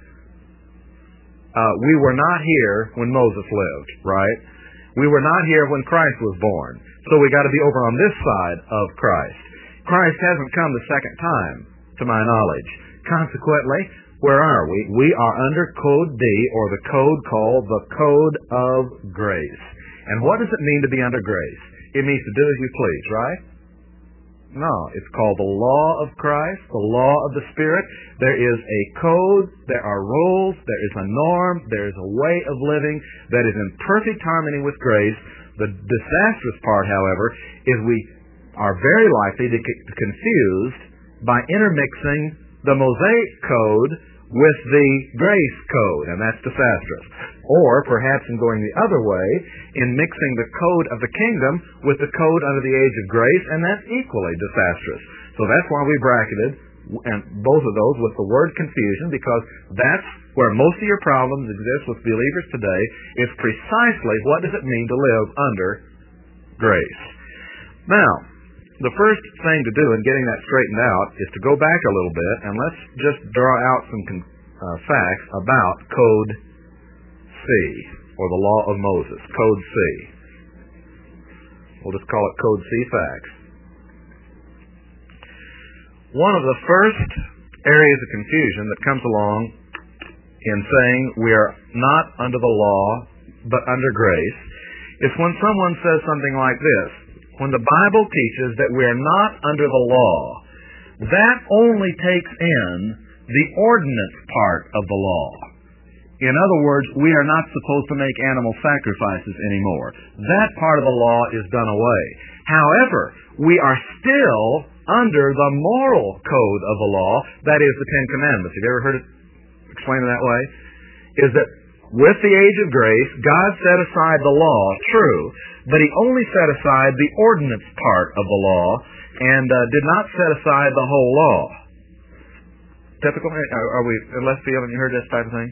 Uh, we were not here when Moses lived, right? We were not here when Christ was born. So we got to be over on this side of Christ. Christ hasn't come the second time, to my knowledge. Consequently, where are we? We are under Code D, or the code called the Code of Grace. And what does it mean to be under grace? It means to do as you please, right? No, it's called the law of Christ, the law of the Spirit. There is a code, there are rules, there is a norm, there is a way of living that is in perfect harmony with grace. The disastrous part, however, is we are very likely to get confused by intermixing the Mosaic code with the grace code, and that's disastrous. Or, perhaps in going the other way, in mixing the code of the kingdom with the code under the age of grace, and that's equally disastrous. So that's why we bracketed and both of those with the word confusion, because that's where most of your problems exist with believers today, is precisely what does it mean to live under grace. Now, the first thing to do in getting that straightened out is to go back a little bit, and let's just draw out some uh, facts about Code C, or the Law of Moses, Code C. We'll just call it Code C facts. One of the first areas of confusion that comes along in saying we are not under the law, but under grace, is when someone says something like this. When the Bible teaches that we are not under the law, that only takes in the ordinance part of the law. In other words, we are not supposed to make animal sacrifices anymore. That part of the law is done away. However, we are still under the moral code of the law, that is the Ten Commandments. Have you ever heard it explained in that way? Is that with the age of grace, God set aside the law, true, but He only set aside the ordinance part of the law and uh, did not set aside the whole law. Typical? Are, are we in left field? Have you heard this type of thing?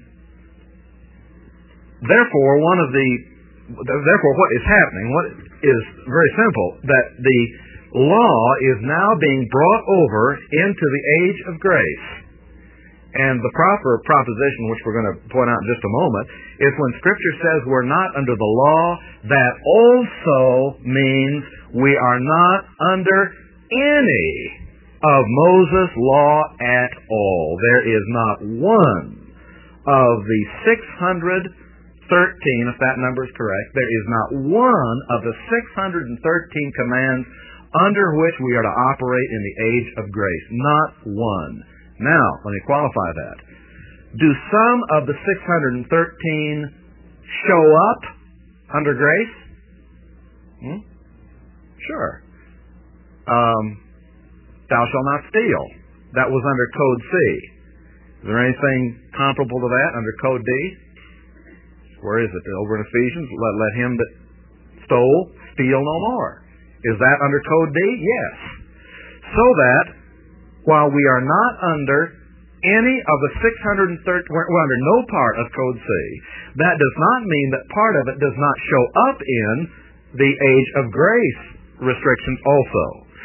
Therefore, one of the therefore what is happening, what is very simple, that the law is now being brought over into the age of grace. And the proper proposition, which we're going to point out in just a moment, is when Scripture says we're not under the law, that also means we are not under any of Moses' law at all. There is not one of the six hundred thirteen, if that number is correct, there is not one of the six hundred thirteen commands under which we are to operate in the age of grace. Not one. Now, let me qualify that. Do some of the six hundred thirteen show up under grace? Hmm? Sure. Um, thou shalt not steal. That was under Code C. Is there anything comparable to that under Code D? Where is it? Over in Ephesians, let, let him that stole steal no more. Is that under Code D? Yes. So that while we are not under any of the six hundred thirteen, we're under no part of Code C, that does not mean that part of it does not show up in the age of grace restrictions also.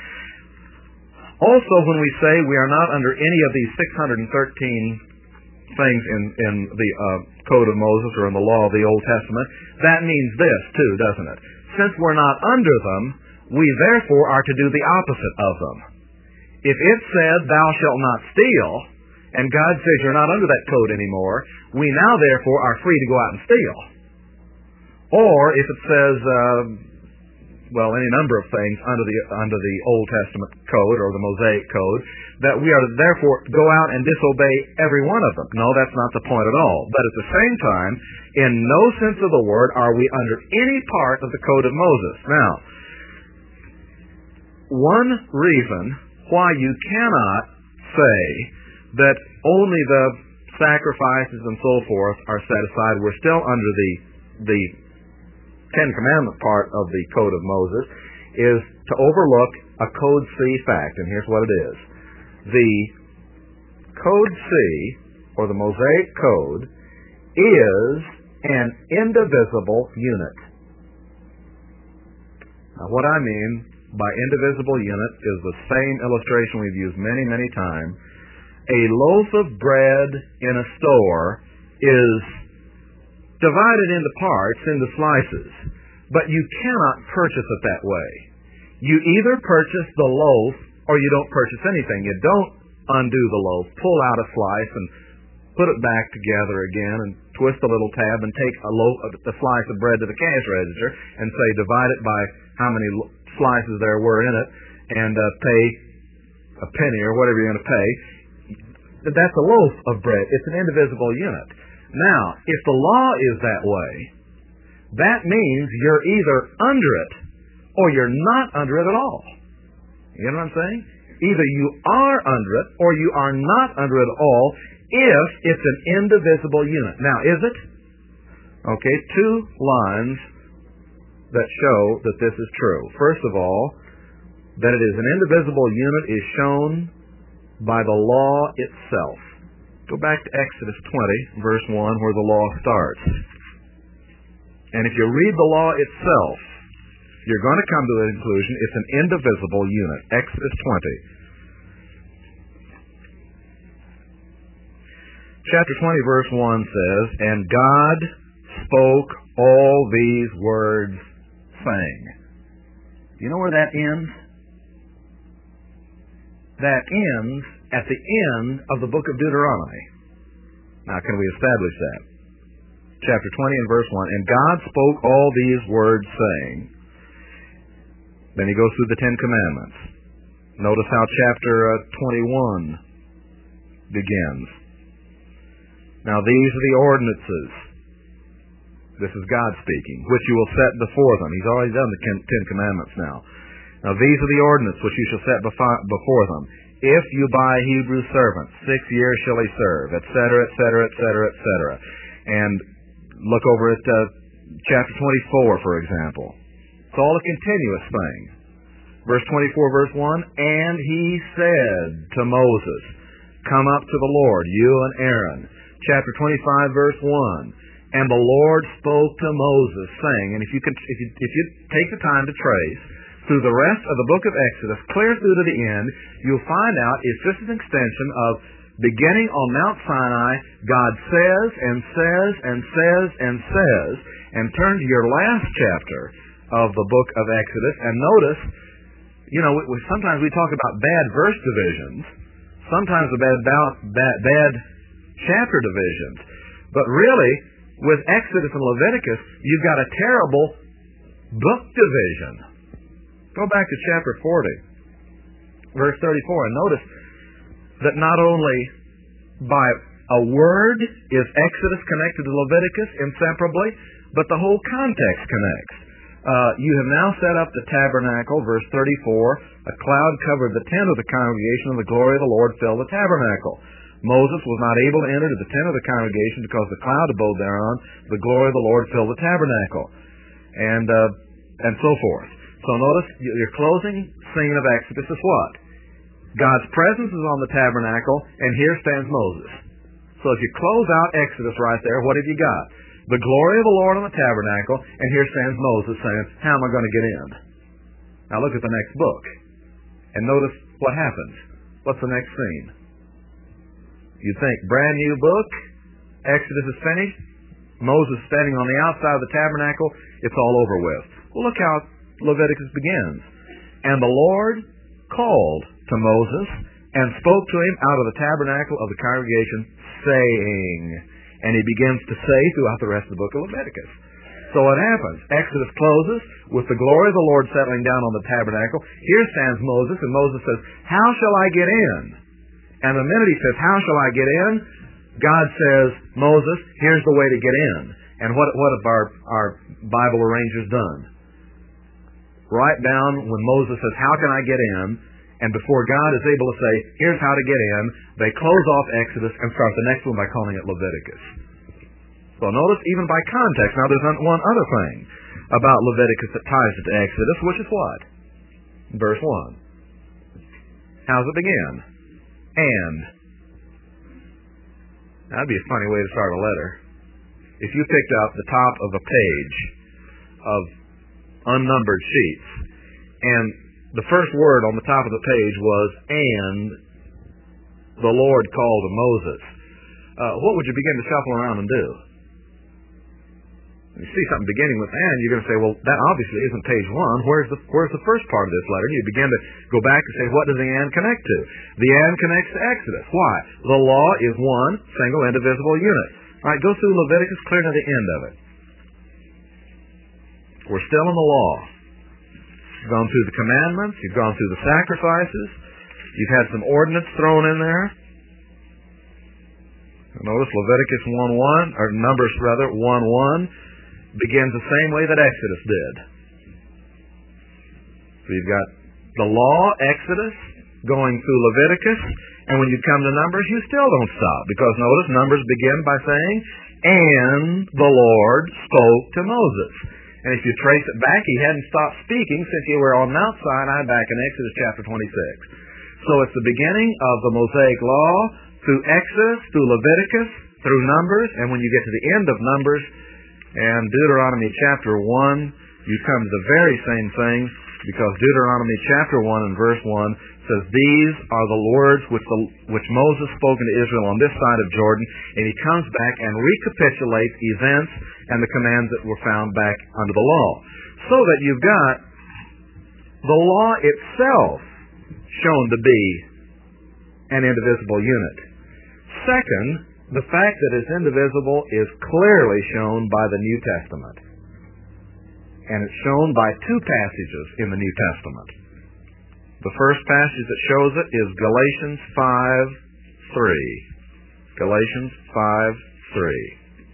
Also, when we say we are not under any of these six hundred thirteen things in, in the uh, Code of Moses or in the law of the Old Testament, that means this too, doesn't it? Since we're not under them, we therefore are to do the opposite of them. If it says, thou shalt not steal, and God says you're not under that code anymore, we now therefore are free to go out and steal. Or if it says, uh, well, any number of things under the under the Old Testament code or the Mosaic code, that we are to therefore go out and disobey every one of them. No, that's not the point at all. But at the same time, in no sense of the word are we under any part of the Code of Moses. Now, one reason why you cannot say that only the sacrifices and so forth are set aside, we're still under the the Ten Commandment part of the Code of Moses, is to overlook a Code C fact, and here's what it is. The Code C, or the Mosaic Code, is an indivisible unit. Now, what I mean by indivisible unit is the same illustration we've used many, many times. A loaf of bread in a store is divided into parts, into slices, but you cannot purchase it that way. You either purchase the loaf or you don't purchase anything. You don't undo the loaf, pull out a slice and put it back together again and twist a little tab and take a loaf, a slice of bread to the cash register and say divide it by how many slices there were in it and uh, pay a penny or whatever you're going to pay. That's a loaf of bread. It's an indivisible unit. Now, if the law is that way, that means you're either under it or you're not under it at all. You know what I'm saying? Either you are under it or you are not under it at all if it's an indivisible unit. Now, is it? Okay, two lines that show that this is true. First of all, that it is an indivisible unit is shown by the law itself. Go back to Exodus twenty, verse one, where the law starts. And if you read the law itself, you're going to come to the conclusion it's an indivisible unit. Exodus twenty. Chapter twenty, verse one says, and God spoke all these words, saying. You know where that ends? That ends at the end of the book of Deuteronomy. Now, can we establish that? Chapter twenty and verse one, and God spoke all these words, saying. Then he goes through the Ten Commandments. Notice how chapter uh, twenty-one begins. Now these are the ordinances. This is God speaking, which you will set before them. He's already done the Ten Commandments now. Now these are the ordinances which you shall set before them. If you buy Hebrew servants, six years shall he serve, et cetera, et cetera, et cetera, et cetera. And look over at uh, chapter twenty-four, for example. It's all a continuous thing. Verse twenty-four, verse one, and he said to Moses, come up to the Lord, you and Aaron. Chapter twenty-five, verse one, and the Lord spoke to Moses, saying, and if you, could, if you, if you take the time to trace through the rest of the book of Exodus, clear through to the end, you'll find out it's just an extension of beginning on Mount Sinai, God says and says and says and says, and turn to your last chapter of the book of Exodus, and notice, you know, we, we, sometimes we talk about bad verse divisions, sometimes the bad, bad, bad chapter divisions, but really, with Exodus and Leviticus, you've got a terrible book division. Go back to chapter forty, verse thirty-four, and notice that not only by a word is Exodus connected to Leviticus inseparably, but the whole context connects. Uh, you have now set up the tabernacle, verse thirty-four, a cloud covered the tent of the congregation, and the glory of the Lord filled the tabernacle. Moses was not able to enter to the tent of the congregation because the cloud abode thereon. The glory of the Lord filled the tabernacle. And, uh, and so forth. So notice your closing scene of Exodus is what? God's presence is on the tabernacle, and here stands Moses. So if you close out Exodus right there, what have you got? The glory of the Lord on the tabernacle, and here stands Moses saying, how am I going to get in? Now look at the next book. And notice what happens. What's the next scene? You'd think, brand new book, Exodus is finished, Moses standing on the outside of the tabernacle, it's all over with. Well, look how Leviticus begins. And the Lord called to Moses and spoke to him out of the tabernacle of the congregation, saying, and he begins to say throughout the rest of the book of Leviticus. So what happens? Exodus closes with the glory of the Lord settling down on the tabernacle. Here stands Moses, and Moses says, how shall I get in? And the minute he says, how shall I get in? God says, Moses, here's the way to get in. And what, what have our, our Bible arrangers done? Write down when Moses says, how can I get in? And before God is able to say, here's how to get in, they close off Exodus and start the next one by calling it Leviticus. So notice, even by context, now there's one other thing about Leviticus that ties it to Exodus, which is what? Verse one. How's it begin? And. That'd be a funny way to start a letter. If you picked up the top of a page of unnumbered sheets, and the first word on the top of the page was, and the Lord called to Moses, uh, what would you begin to shuffle around and do? You see something beginning with and, you're going to say, well, that obviously isn't page one. Where's the where's the first part of this letter? You begin to go back and say, what does the and connect to? The and connects to Exodus. Why? The law is one single indivisible unit. All right, go through Leviticus clear to the end of it. We're still in the law. You've gone through the commandments. You've gone through the sacrifices. You've had some ordinance thrown in there. Notice Leviticus one one, or Numbers rather, one one, begins the same way that Exodus did. So you've got the law, Exodus, going through Leviticus, and when you come to Numbers, you still don't stop, because notice Numbers begin by saying, and the Lord spoke to Moses. And if you trace it back, he hadn't stopped speaking since you were on Mount Sinai back in Exodus chapter twenty-six. So it's the beginning of the Mosaic law through Exodus, through Leviticus, through Numbers, and when you get to the end of Numbers and Deuteronomy chapter one, you come to the very same thing, because Deuteronomy chapter one and verse one says, these are the words which, the, which Moses spoke to Israel on this side of Jordan, and he comes back and recapitulates events and the commands that were found back under the law. So that you've got the law itself shown to be an indivisible unit. Second, the fact that it's indivisible is clearly shown by the New Testament. And it's shown by two passages in the New Testament. The first passage that shows it is Galatians five three. Galatians five three.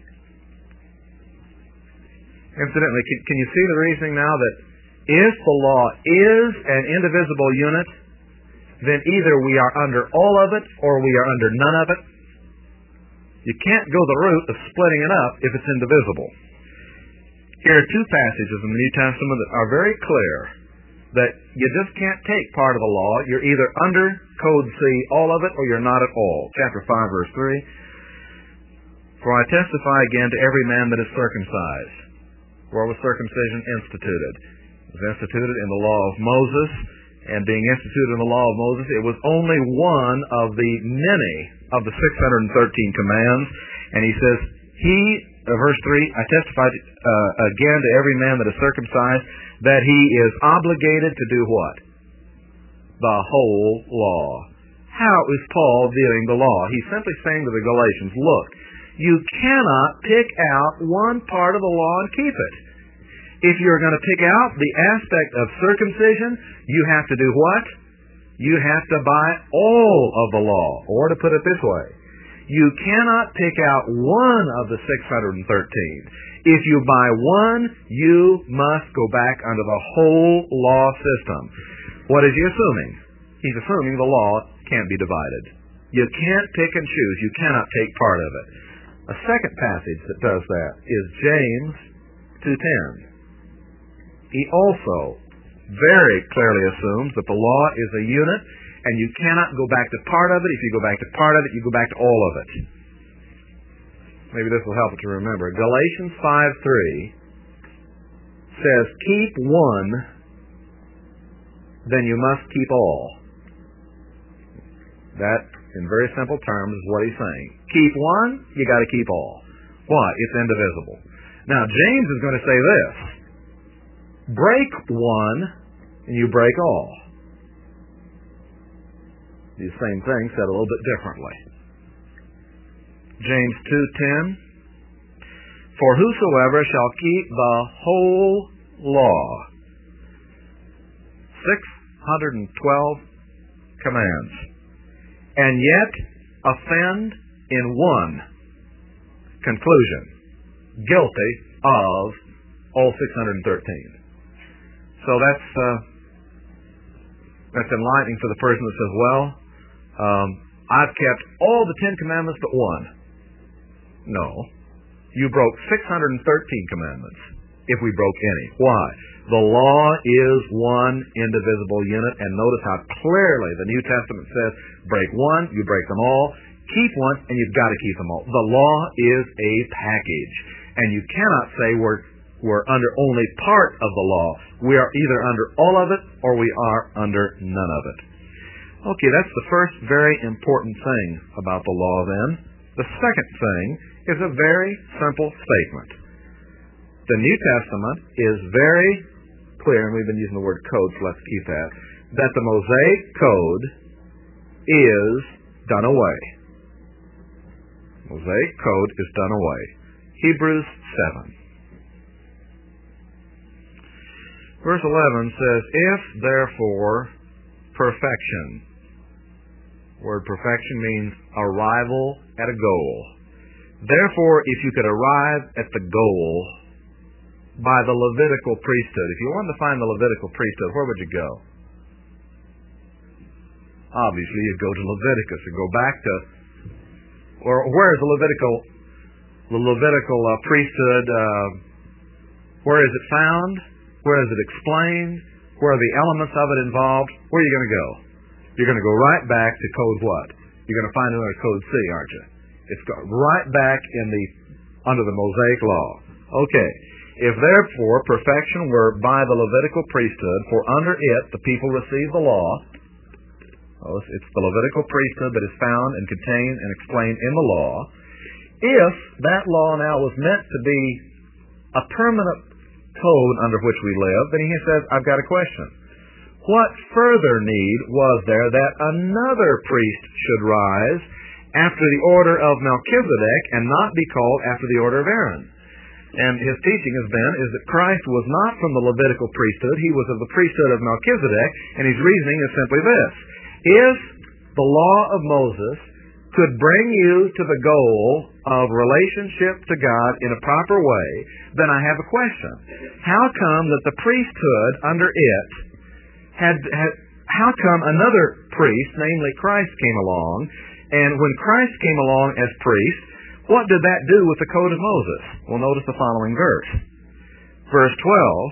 Incidentally, can, can you see the reasoning now that if the law is an indivisible unit, then either we are under all of it or we are under none of it? You can't go the route of splitting it up if it's indivisible. Here are two passages in the New Testament that are very clear that you just can't take part of the law. You're either under Code C, all of it, or you're not at all. Chapter five, verse three. For I testify again to every man that is circumcised. Where was circumcision instituted? It was instituted in the law of Moses, and being instituted in the law of Moses, it was only one of the many of the six hundred thirteen commands. And he says, he, uh, verse three, I testify uh, again to every man that is circumcised, that he is obligated to do what? The whole law. How is Paul viewing the law? He's simply saying to the Galatians, look, you cannot pick out one part of the law and keep it. If you're going to pick out the aspect of circumcision, you have to do what? You have to buy all of the law. Or to put it this way, you cannot pick out one of the six hundred thirteen. If you buy one, you must go back under the whole law system. What is he assuming? He's assuming the law can't be divided. You can't pick and choose. You cannot take part of it. A second passage that does that is James two ten. He also very clearly assumes that the law is a unit, and you cannot go back to part of it. If you go back to part of it, you go back to all of it. Maybe this will help you to remember. Galatians five three says, keep one, then you must keep all. That, in very simple terms, is what he's saying. Keep one, you got to keep all. Why? It's indivisible. Now, James is going to say this. Break one, and you break all. The same thing said a little bit differently. James two ten. For whosoever shall keep the whole law, six hundred twelve commands, and yet offend in one, conclusion, guilty of all six hundred thirteen. So that's uh, that's enlightening for the person that says, well, um, I've kept all the Ten Commandments but one. No. You broke six hundred thirteen commandments if we broke any. Why? The law is one indivisible unit, and notice how clearly the New Testament says, break one, you break them all. Keep one, and you've got to keep them all. The law is a package, and you cannot say we're We're under only part of the law. We are either under all of it or we are under none of it. Okay, that's the first very important thing about the law then. The second thing is a very simple statement. The New Testament is very clear, and we've been using the word code, so let's keep that, that the Mosaic Code is done away. Mosaic Code is done away. Hebrews seven. Verse eleven says, if therefore perfection, word perfection means arrival at a goal. Therefore, if you could arrive at the goal by the Levitical priesthood, if you wanted to find the Levitical priesthood, where would you go? Obviously, you'd go to Leviticus and go back to, or where is the Levitical, the Levitical uh, priesthood, uh, where is it found? Where is it explained? Where are the elements of it involved? Where are you going to go? You're going to go right back to Code what? You're going to find it under Code C, aren't you? It's right back in the under the Mosaic law. Okay. If therefore perfection were by the Levitical priesthood, for under it the people receive the law. Oh, it's the Levitical priesthood that is found and contained and explained in the law. If that law now was meant to be a permanent code under which we live, then he says, I've got a question. What further need was there that another priest should rise after the order of Melchizedek and not be called after the order of Aaron? And his teaching has been is that Christ was not from the Levitical priesthood. He was of the priesthood of Melchizedek, and his reasoning is simply this. If the law of Moses could bring you to the goal of relationship to God in a proper way, then I have a question. How come that the priesthood under it had, had how come another priest, namely Christ, came along, and when Christ came along as priest, what did that do with the code of Moses? Well, notice the following verse. Verse twelve,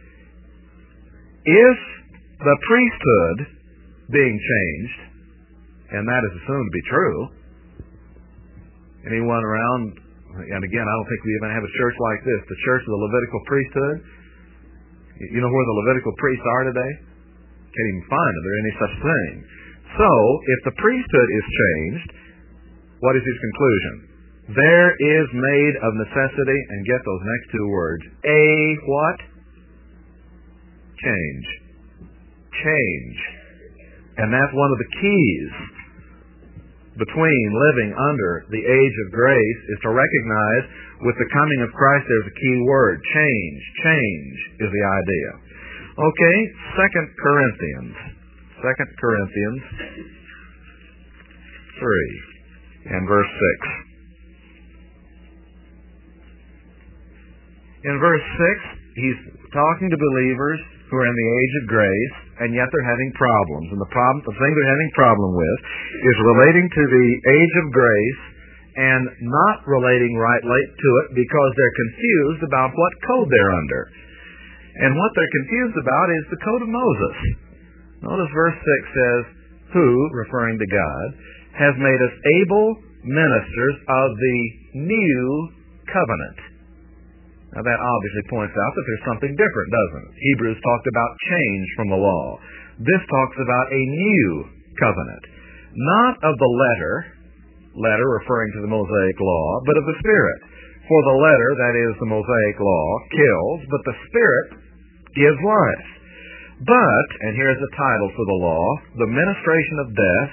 if the priesthood being changed, and that is assumed to be true, anyone around, and again, I don't think we even have a church like this, the church of the Levitical priesthood, you know where the Levitical priests are today? Can't even find them. There any such thing. So, if the priesthood is changed, what is his conclusion? There is made of necessity, and get those next two words, a what? Change. Change. And that's one of the keys between living under the age of grace is to recognize with the coming of Christ there's a key word. Change. Change is the idea. Okay, Second Corinthians. Second Corinthians three and verse six. In verse six, he's talking to believers who are in the age of grace, and yet they're having problems. And the problem, the thing they're having problem with is relating to the age of grace and not relating rightly to it because they're confused about what code they're under. And what they're confused about is the code of Moses. Notice verse six says, who, referring to God, has made us able ministers of the new covenant. Now that obviously points out that there's something different, doesn't it? Hebrews talked about change from the law. This talks about a new covenant. Not of the letter, letter referring to the Mosaic law, but of the Spirit. For the letter, that is the Mosaic law, kills, but the Spirit gives life. But, and here's the title for the law, the ministration of death.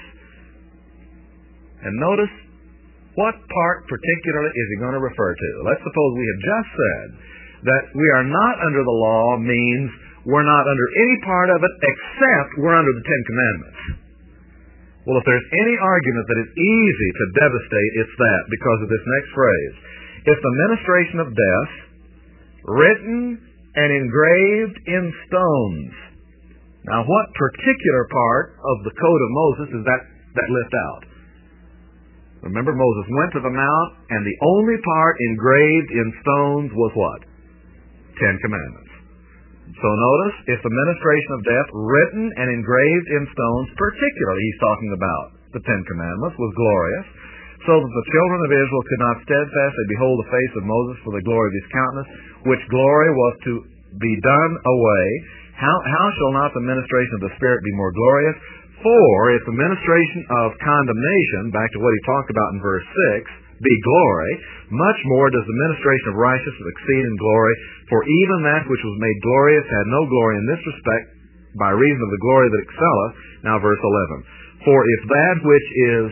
And notice, what part particularly is he going to refer to? Let's suppose we have just said that we are not under the law means we're not under any part of it except we're under the Ten Commandments. Well, if there's any argument that is easy to devastate, it's that, because of this next phrase. It's the ministration of death, written and engraved in stones. Now, what particular part of the code of Moses is that that lift out? Remember, Moses went to the mount, and the only part engraved in stones was what? Ten Commandments. So notice, if the ministration of death, written and engraved in stones, particularly he's talking about the Ten Commandments, was glorious, so that the children of Israel could not steadfastly behold the face of Moses for the glory of his countenance, which glory was to be done away. How, how shall not the ministration of the Spirit be more glorious? For if the ministration of condemnation, back to what he talked about in verse six, be glory, much more does the ministration of righteousness exceed in glory. For even that which was made glorious had no glory in this respect, by reason of the glory that excelleth. Now verse eleven. For if that which is,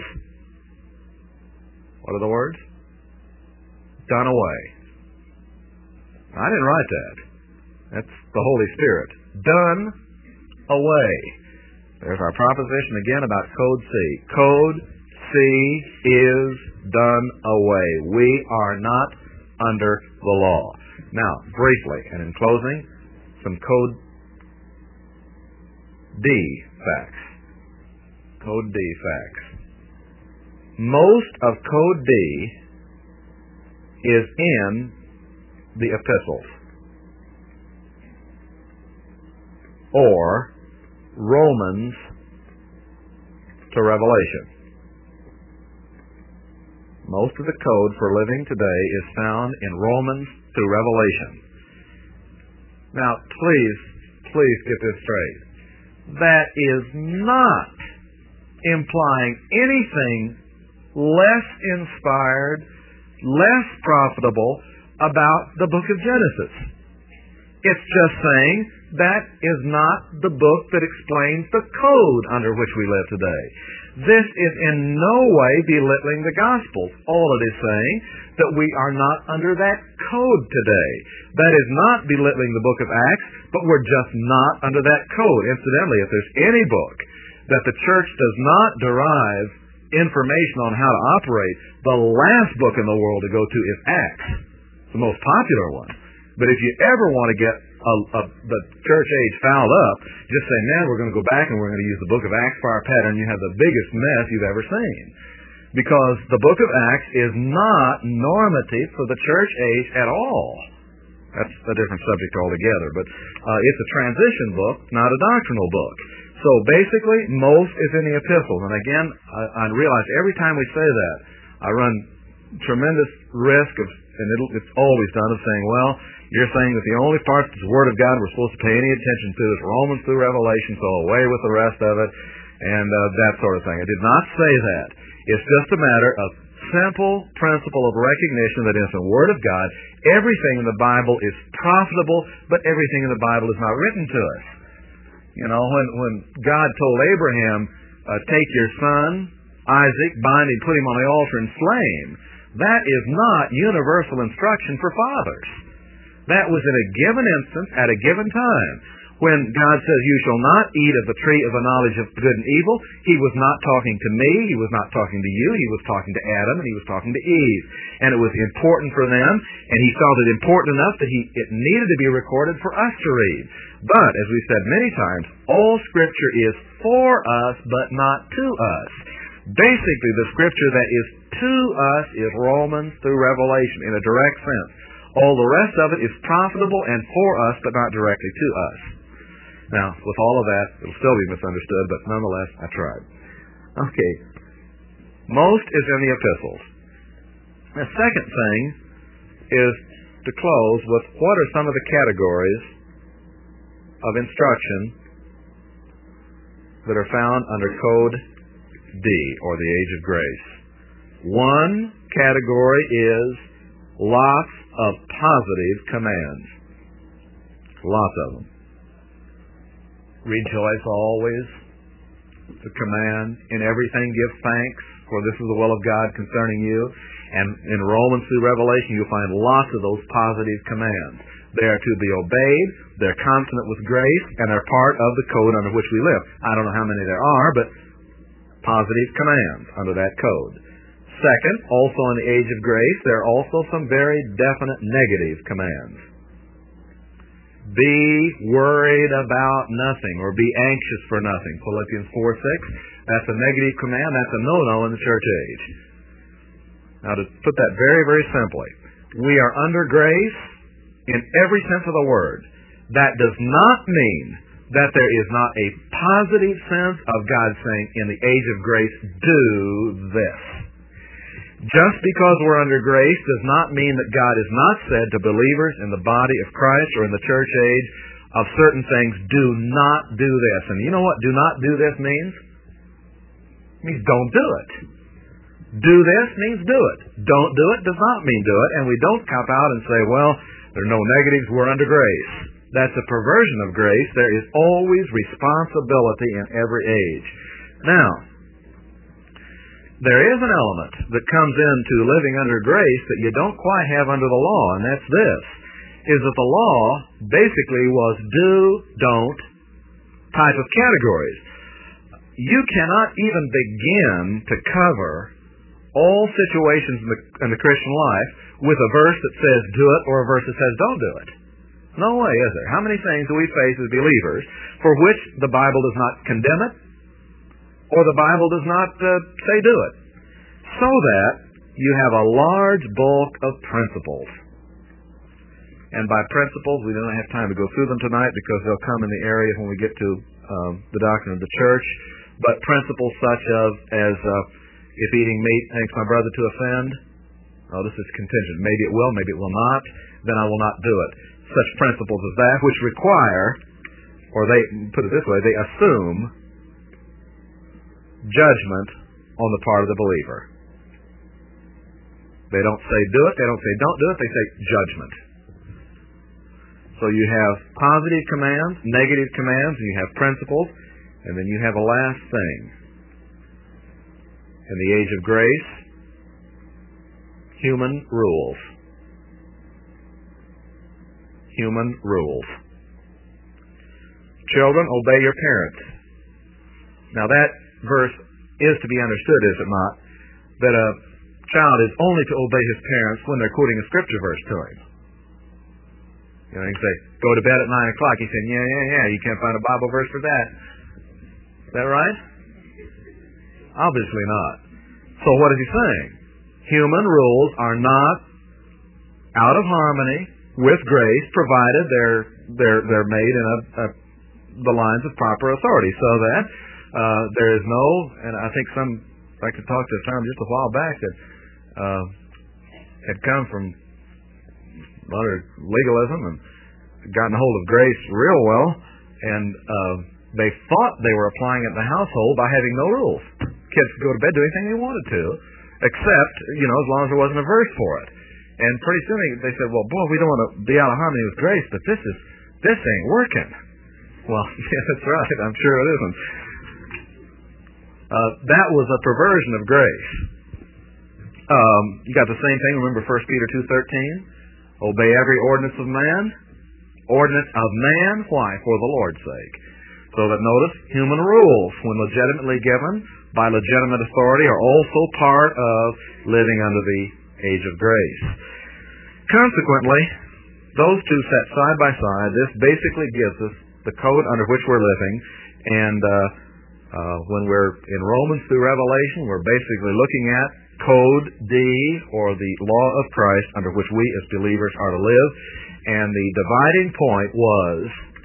what are the words? Done away. I didn't write that. That's the Holy Spirit. Done away. There's our proposition again about Code C. Code C is done away. We are not under the law. Now, briefly, and in closing, some Code D facts. Code D facts. Most of Code D is in the epistles, or Romans to Revelation. Most of the code for living today is found in Romans to Revelation. Now, please, please get this straight. That is not implying anything less inspired, less profitable about the book of Genesis. It's just saying that is not the book that explains the code under which we live today. This is in no way belittling the Gospels. All it is saying that we are not under that code today. That is not belittling the book of Acts, but we're just not under that code. Incidentally, if there's any book that the church does not derive information on how to operate, the last book in the world to go to is Acts, the most popular one. But if you ever want to get a, a, the church age fouled up, just say, man, we're going to go back and we're going to use the book of Acts for our pattern. You have the biggest mess you've ever seen. Because the book of Acts is not normative for the church age at all. That's a different subject altogether. But uh, it's a transition book, not a doctrinal book. So basically, most is in the epistles. And again, I, I realize every time we say that, I run tremendous risk of, and it'll, it's always done, of saying, well, you're saying that the only part that's the Word of God we're supposed to pay any attention to is Romans through Revelation, so away with the rest of it, and uh, that sort of thing. I did not say that. It's just a matter of simple principle of recognition that in the Word of God, everything in the Bible is profitable, but everything in the Bible is not written to us. You know, when, when God told Abraham, uh, take your son, Isaac, bind him, put him on the altar and slay him, that is not universal instruction for fathers. That was in a given instance, at a given time. When God says, you shall not eat of the tree of the knowledge of good and evil, He was not talking to me, He was not talking to you, He was talking to Adam, and He was talking to Eve. And it was important for them, and He felt it important enough that he, it needed to be recorded for us to read. But, as we've said many times, all Scripture is for us, but not to us. Basically, the Scripture that is to us is Romans through Revelation, in a direct sense. All the rest of it is profitable and for us, but not directly to us. Now, with all of that, it will still be misunderstood, but nonetheless, I tried. Okay. Most is in the epistles. The second thing is to close with what are some of the categories of instruction that are found under Code D, or the Age of Grace. One category is lots of positive commands. Lots of them. Rejoice always. It's a command. In everything give thanks, for this is the will of God concerning you. And in Romans through Revelation, you'll find lots of those positive commands. They are to be obeyed, they're consonant with grace, and are part of the code under which we live. I don't know how many there are, but positive commands under that code. Second, also in the Age of Grace, there are also some very definite negative commands. Be worried about nothing, or be anxious for nothing. Philippians four six. That's a negative command. That's a no-no in the church age. Now, to put that very, very simply, we are under grace in every sense of the word. That does not mean that there is not a positive sense of God saying, in the age of grace, do this. Just because we're under grace does not mean that God has not said to believers in the body of Christ or in the church age of certain things, do not do this. And you know what do not do this means? It means don't do it. Do this means do it. Don't do it does not mean do it. And we don't cop out and say, well, there are no negatives, we're under grace. That's a perversion of grace. There is always responsibility in every age. Now, there is an element that comes into living under grace that you don't quite have under the law, and that's this, is that the law basically was do, don't type of categories. You cannot even begin to cover all situations in the, in the Christian life with a verse that says do it or a verse that says don't do it. No way, is there? How many things do we face as believers for which the Bible does not condemn it or the Bible does not uh, say do it? So that you have a large bulk of principles. And by principles, we don't have time to go through them tonight because they'll come in the area when we get to um, the doctrine of the church. But principles such as, as uh, if eating meat makes my brother to offend, oh, this is contingent. Maybe it will, maybe it will not. Then I will not do it. Such principles as that, which require, or they put it this way, they assume judgment on the part of the believer. They don't say do it, they don't say don't do it, they say judgment. So you have positive commands, negative commands, and you have principles, and then you have a last thing. In the age of grace, human rules. Human rules. Children, obey your parents. Now that verse is to be understood, is it not, that a child is only to obey his parents when they're quoting a scripture verse to him. You know, you can say, go to bed at nine o'clock. He said, yeah, yeah, yeah, you can't find a Bible verse for that. Is that right? Obviously not. So what is he saying? Human rules are not out of harmony with grace, provided they're they're they're made in a, a, the lines of proper authority, so that uh, there is no. And I think some I could talk to a term just a while back that uh, had come from utter legalism and gotten a hold of grace real well, and uh, they thought they were applying it in the household by having no rules. Kids could go to bed, do anything they wanted to, except, you know, as long as there wasn't a verse for it. And pretty soon they, they said, well, boy, we don't want to be out of harmony with grace, but this is this ain't working. Well, yeah, that's right. I'm sure it isn't. Uh, that was a perversion of grace. Um, you got the same thing. Remember First Peter two thirteen? Obey every ordinance of man. Ordinance of man. Why? For the Lord's sake. So that, notice, human rules, when legitimately given by legitimate authority, are also part of living under the age of grace. Consequently, those two set side by side, this basically gives us the code under which we're living. And uh, uh, when we're in Romans through Revelation, we're basically looking at Code D, or the law of Christ, under which we as believers are to live. And the dividing point was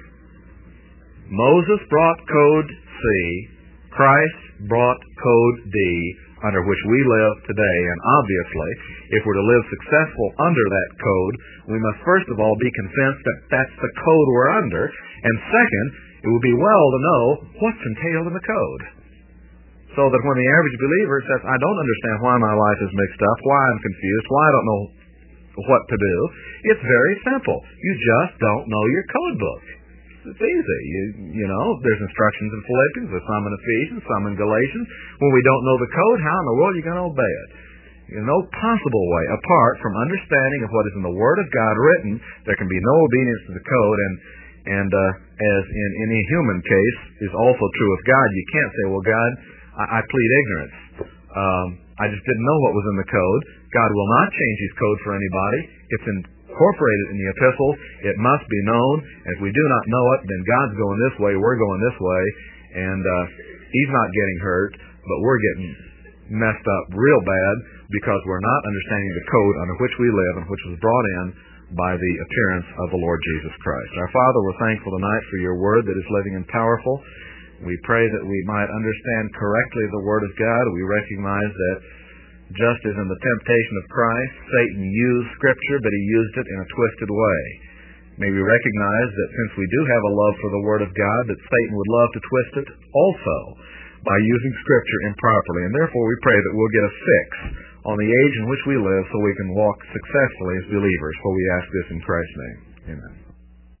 Moses brought Code C, Christ brought Code D, under which we live today. And obviously, if we're to live successful under that code, we must first of all be convinced that that's the code we're under. And second, it would be well to know what's entailed in the code. So that when the average believer says, I don't understand why my life is mixed up, why I'm confused, why I don't know what to do, it's very simple. You just don't know your code book. It's easy. You, you know, there's instructions in Philippians, there's some in Ephesians, some in Galatians. When we don't know the code, how in the world are you going to obey it? In no possible way, apart from understanding of what is in the Word of God written, there can be no obedience to the code. And, and uh, as in any human case is also true with God, you can't say, well, God, I, I plead ignorance. Um, I just didn't know what was in the code. God will not change His code for anybody. It's incorporated in the epistles. It must be known. If we do not know it, then God's going this way, we're going this way, and uh, He's not getting hurt, but we're getting messed up real bad because we're not understanding the code under which we live and which was brought in by the appearance of the Lord Jesus Christ. Our Father, we're thankful tonight for your word that is living and powerful. We pray that we might understand correctly the Word of God. We recognize that just as in the temptation of Christ, Satan used Scripture, but he used it in a twisted way. May we recognize that since we do have a love for the Word of God, that Satan would love to twist it also by using Scripture improperly. And therefore we pray that we'll get a fix on the age in which we live so we can walk successfully as believers. For we ask this in Christ's name. Amen.